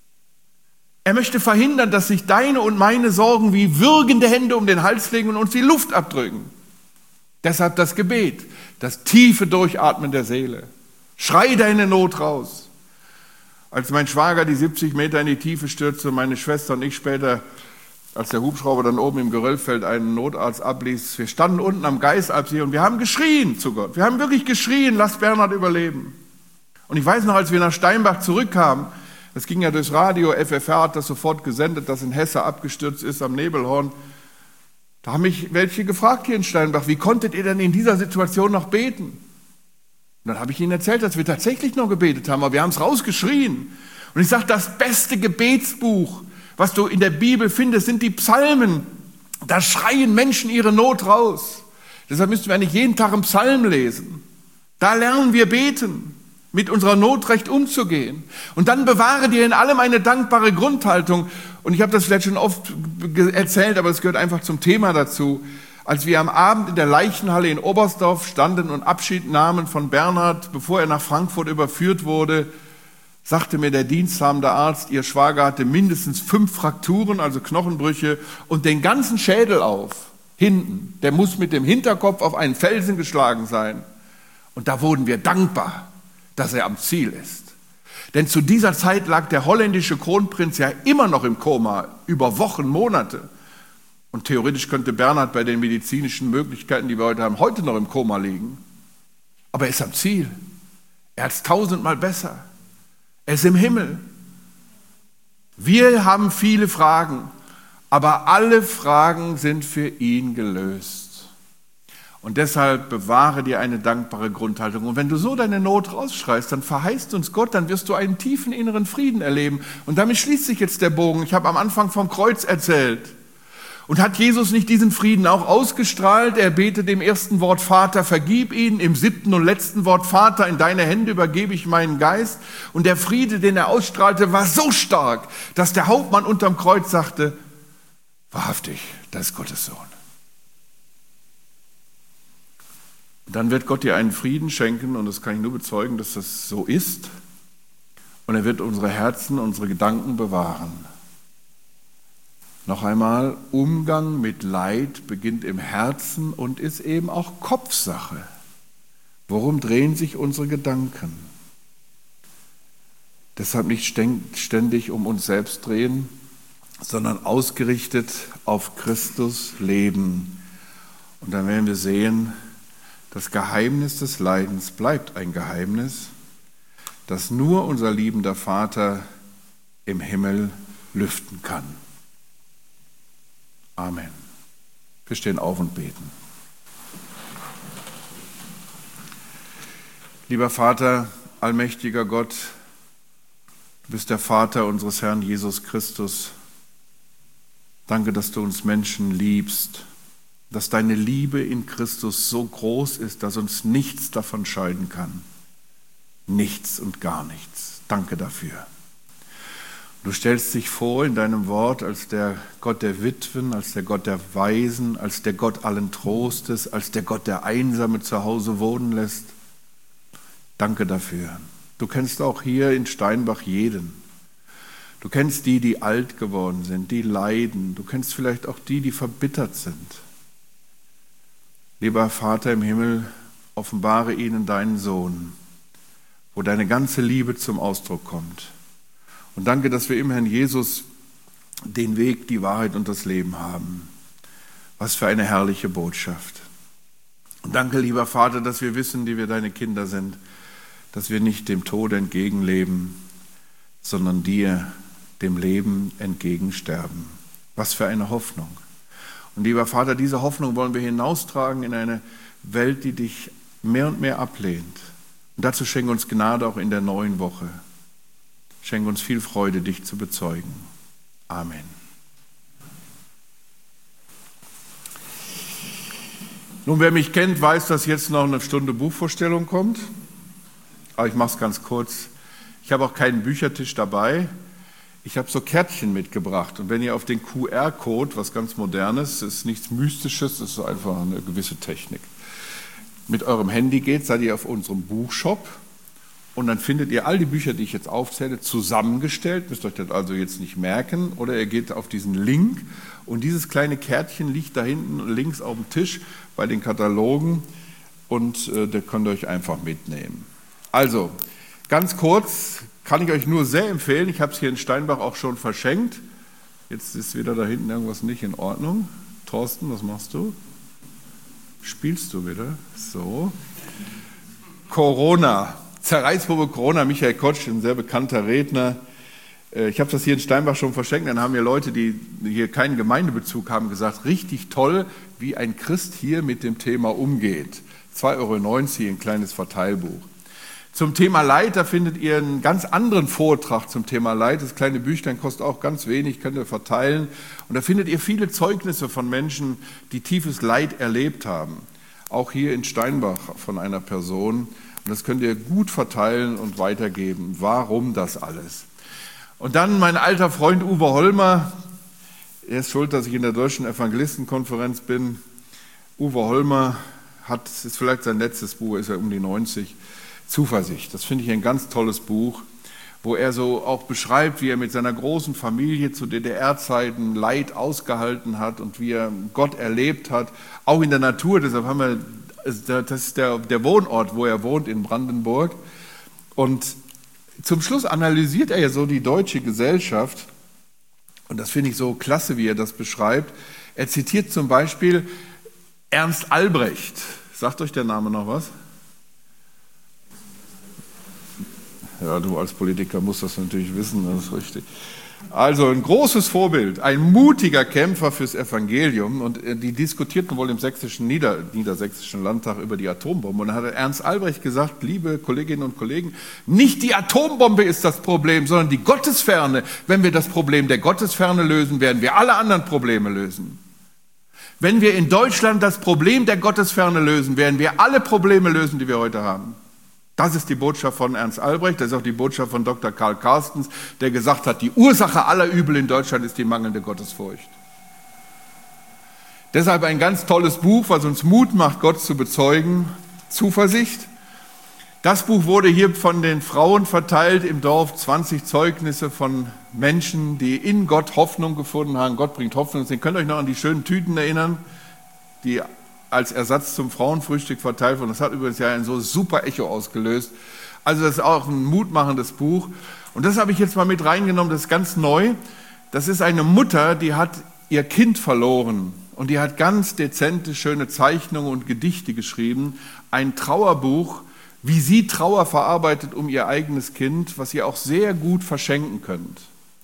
Er möchte verhindern, dass sich deine und meine Sorgen wie würgende Hände um den Hals legen und uns die Luft abdrücken. Deshalb das Gebet, das tiefe Durchatmen der Seele. Schrei deine Not raus. Als mein Schwager die siebzig Meter in die Tiefe stürzte und meine Schwester und ich später, als der Hubschrauber dann oben im Geröllfeld einen Notarzt abließ, wir standen unten am Geisalpsee und wir haben geschrien zu Gott. Wir haben wirklich geschrien, lass Bernhard überleben. Und ich weiß noch, als wir nach Steinbach zurückkamen, das ging ja durchs Radio, F F R hat das sofort gesendet, dass in Hesse abgestürzt ist am Nebelhorn. Da haben mich welche gefragt hier in Steinbach, wie konntet ihr denn in dieser Situation noch beten? Und dann habe ich ihnen erzählt, dass wir tatsächlich noch gebetet haben, aber wir haben es rausgeschrien. Und ich sage, das beste Gebetsbuch, was du in der Bibel findest, sind die Psalmen. Da schreien Menschen ihre Not raus. Deshalb müssen wir eigentlich jeden Tag einen Psalm lesen. Da lernen wir beten, mit unserer Not recht umzugehen. Und dann bewahre dir in allem eine dankbare Grundhaltung. Und ich habe das vielleicht schon oft erzählt, aber es gehört einfach zum Thema dazu. Als wir am Abend in der Leichenhalle in Oberstdorf standen und Abschied nahmen von Bernhard, bevor er nach Frankfurt überführt wurde, sagte mir der diensthabende Arzt, ihr Schwager hatte mindestens fünf Frakturen, also Knochenbrüche, und den ganzen Schädel auf, hinten. Der muss mit dem Hinterkopf auf einen Felsen geschlagen sein. Und da wurden wir dankbar, dass er am Ziel ist. Denn zu dieser Zeit lag der holländische Kronprinz ja immer noch im Koma, über Wochen, Monate. Und theoretisch könnte Bernhard bei den medizinischen Möglichkeiten, die wir heute haben, heute noch im Koma liegen. Aber er ist am Ziel. Er hat es tausendmal besser. Er ist im Himmel. Wir haben viele Fragen, aber alle Fragen sind für ihn gelöst. Und deshalb bewahre dir eine dankbare Grundhaltung. Und wenn du so deine Not rausschreist, dann verheißt uns Gott, dann wirst du einen tiefen inneren Frieden erleben. Und damit schließt sich jetzt der Bogen. Ich habe am Anfang vom Kreuz erzählt. Und hat Jesus nicht diesen Frieden auch ausgestrahlt? Er betet im ersten Wort Vater, vergib ihnen. Im siebten und letzten Wort Vater, in deine Hände übergebe ich meinen Geist. Und der Friede, den er ausstrahlte, war so stark, dass der Hauptmann unterm Kreuz sagte, wahrhaftig, das ist Gottes Sohn. Dann wird Gott dir einen Frieden schenken, und das kann ich nur bezeugen, dass das so ist. Und er wird unsere Herzen, unsere Gedanken bewahren. Noch einmal, Umgang mit Leid beginnt im Herzen und ist eben auch Kopfsache. Worum drehen sich unsere Gedanken? Deshalb nicht ständig um uns selbst drehen, sondern ausgerichtet auf Christus leben. Und dann werden wir sehen, das Geheimnis des Leidens bleibt ein Geheimnis, das nur unser liebender Vater im Himmel lüften kann. Amen. Wir stehen auf und beten. Lieber Vater, allmächtiger Gott, du bist der Vater unseres Herrn Jesus Christus. Danke, dass du uns Menschen liebst, dass deine Liebe in Christus so groß ist, dass uns nichts davon scheiden kann. Nichts und gar nichts. Danke dafür. Du stellst dich vor in deinem Wort als der Gott der Witwen, als der Gott der Waisen, als der Gott allen Trostes, als der Gott, der Einsame zu Hause wohnen lässt. Danke dafür. Du kennst auch hier in Steinbach jeden. Du kennst die, die alt geworden sind, die leiden. Du kennst vielleicht auch die, die verbittert sind. Lieber Vater im Himmel, offenbare ihnen deinen Sohn, wo deine ganze Liebe zum Ausdruck kommt. Und danke, dass wir im Herrn Jesus den Weg, die Wahrheit und das Leben haben. Was für eine herrliche Botschaft. Und danke, lieber Vater, dass wir wissen, die wir deine Kinder sind, dass wir nicht dem Tod entgegenleben, sondern dir, dem Leben, entgegensterben. Was für eine Hoffnung. Und lieber Vater, diese Hoffnung wollen wir hinaustragen in eine Welt, die dich mehr und mehr ablehnt. Und dazu schenke uns Gnade auch in der neuen Woche. Schenke uns viel Freude, dich zu bezeugen. Amen. Nun, wer mich kennt, weiß, dass jetzt noch eine Stunde Buchvorstellung kommt. Aber ich mache es ganz kurz. Ich habe auch keinen Büchertisch dabei. Ich habe so Kärtchen mitgebracht. Und wenn ihr auf den Q R-Code, was ganz Modernes, ist nichts Mystisches, ist einfach eine gewisse Technik, mit eurem Handy geht, seid ihr auf unserem Buchshop. Und dann findet ihr all die Bücher, die ich jetzt aufzähle, zusammengestellt. Müsst euch das also jetzt nicht merken. Oder ihr geht auf diesen Link. Und dieses kleine Kärtchen liegt da hinten links auf dem Tisch bei den Katalogen. Und äh, das könnt ihr euch einfach mitnehmen. Also, ganz kurz kann ich euch nur sehr empfehlen. Ich habe es hier in Steinbach auch schon verschenkt. Jetzt ist wieder da hinten irgendwas nicht in Ordnung. Thorsten, was machst du? Spielst du wieder? So. Corona. Zerreißprobe Corona, Michael Kotsch, ein sehr bekannter Redner. Ich habe das hier in Steinbach schon verschenkt, dann haben mir Leute, die hier keinen Gemeindebezug haben, gesagt, richtig toll, wie ein Christ hier mit dem Thema umgeht. zwei Euro neunzig, ein kleines Verteilbuch. Zum Thema Leid, da findet ihr einen ganz anderen Vortrag zum Thema Leid. Das kleine Büchlein kostet auch ganz wenig, könnt ihr verteilen. Und da findet ihr viele Zeugnisse von Menschen, die tiefes Leid erlebt haben. Auch hier in Steinbach von einer Person. Und das könnt ihr gut verteilen und weitergeben. Warum das alles? Und dann mein alter Freund Uwe Holmer. Er ist schuld, dass ich in der Deutschen Evangelistenkonferenz bin. Uwe Holmer hat, das ist vielleicht sein letztes Buch, ist ja um die neunzig, Zuversicht. Das finde ich ein ganz tolles Buch, wo er so auch beschreibt, wie er mit seiner großen Familie zu D D R-Zeiten Leid ausgehalten hat und wie er Gott erlebt hat, auch in der Natur. Deshalb haben wir, das ist der, der Wohnort, wo er wohnt in Brandenburg. Und zum Schluss analysiert er ja so die deutsche Gesellschaft. Und das finde ich so klasse, wie er das beschreibt. Er zitiert zum Beispiel Ernst Albrecht. Sagt euch der Name noch was? Ja, du als Politiker musst das natürlich wissen, das ist richtig. Also ein großes Vorbild, ein mutiger Kämpfer fürs Evangelium. Und die diskutierten wohl im sächsischen Nieder, Niedersächsischen Landtag über die Atombombe. Und da hat Ernst Albrecht gesagt, liebe Kolleginnen und Kollegen, nicht die Atombombe ist das Problem, sondern die Gottesferne. Wenn wir das Problem der Gottesferne lösen, werden wir alle anderen Probleme lösen. Wenn wir in Deutschland das Problem der Gottesferne lösen, werden wir alle Probleme lösen, die wir heute haben. Das ist die Botschaft von Ernst Albrecht, das ist auch die Botschaft von Doktor Karl Carstens, der gesagt hat, die Ursache aller Übel in Deutschland ist die mangelnde Gottesfurcht. Deshalb ein ganz tolles Buch, was uns Mut macht, Gott zu bezeugen, Zuversicht. Das Buch wurde hier von den Frauen verteilt im Dorf, zwanzig Zeugnisse von Menschen, die in Gott Hoffnung gefunden haben. Gott bringt Hoffnung. Ihr könnt euch noch an die schönen Tüten erinnern, die als Ersatz zum Frauenfrühstück verteilt wurden. Das hat übrigens ja ein so super Echo ausgelöst. Also das ist auch ein mutmachendes Buch. Und das habe ich jetzt mal mit reingenommen, das ist ganz neu. Das ist eine Mutter, die hat ihr Kind verloren. Und die hat ganz dezente, schöne Zeichnungen und Gedichte geschrieben. Ein Trauerbuch, wie sie Trauer verarbeitet um ihr eigenes Kind, was ihr auch sehr gut verschenken könnt.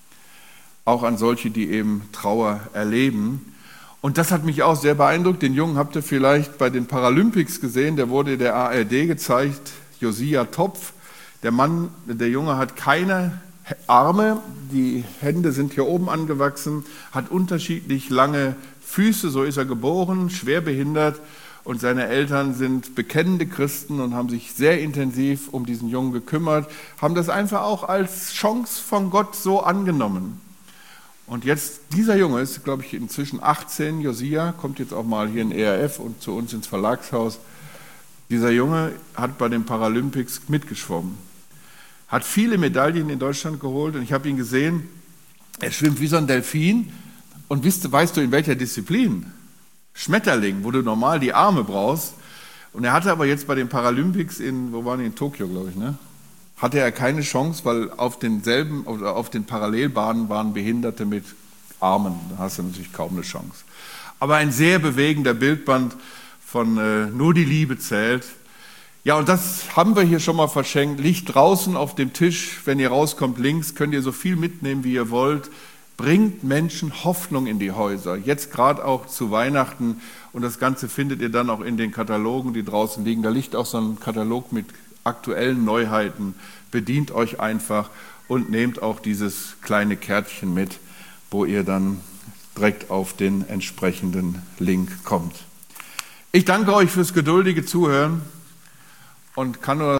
Auch an solche, die eben Trauer erleben. Und das hat mich auch sehr beeindruckt. Den Jungen habt ihr vielleicht bei den Paralympics gesehen, der wurde der A R D gezeigt, Josia Topf. Der Mann, der Junge hat keine Arme, die Hände sind hier oben angewachsen, hat unterschiedlich lange Füße, so ist er geboren, schwer behindert. Und seine Eltern sind bekennende Christen und haben sich sehr intensiv um diesen Jungen gekümmert, haben das einfach auch als Chance von Gott so angenommen. Und jetzt, dieser Junge ist, glaube ich, inzwischen achtzehn, Josia, kommt jetzt auch mal hier in E R F und zu uns ins Verlagshaus. Dieser Junge hat bei den Paralympics mitgeschwommen, hat viele Medaillen in Deutschland geholt und ich habe ihn gesehen, er schwimmt wie so ein Delfin und weißt, weißt du, in welcher Disziplin? Schmetterling, wo du normal die Arme brauchst. Und er hatte aber jetzt bei den Paralympics in, wo waren die, in Tokio, glaube ich, ne? Hatte er keine Chance, weil auf denselben, oder auf den Parallelbahnen waren Behinderte mit Armen. Da hast du natürlich kaum eine Chance. Aber ein sehr bewegender Bildband von äh, Nur die Liebe zählt. Ja, und das haben wir hier schon mal verschenkt. Liegt draußen auf dem Tisch. Wenn ihr rauskommt links, könnt ihr so viel mitnehmen, wie ihr wollt. Bringt Menschen Hoffnung in die Häuser. Jetzt gerade auch zu Weihnachten. Und das Ganze findet ihr dann auch in den Katalogen, die draußen liegen. Da liegt auch so ein Katalog mit aktuellen Neuheiten. Bedient euch einfach und nehmt auch dieses kleine Kärtchen mit, wo ihr dann direkt auf den entsprechenden Link kommt. Ich danke euch fürs geduldige Zuhören und kann nur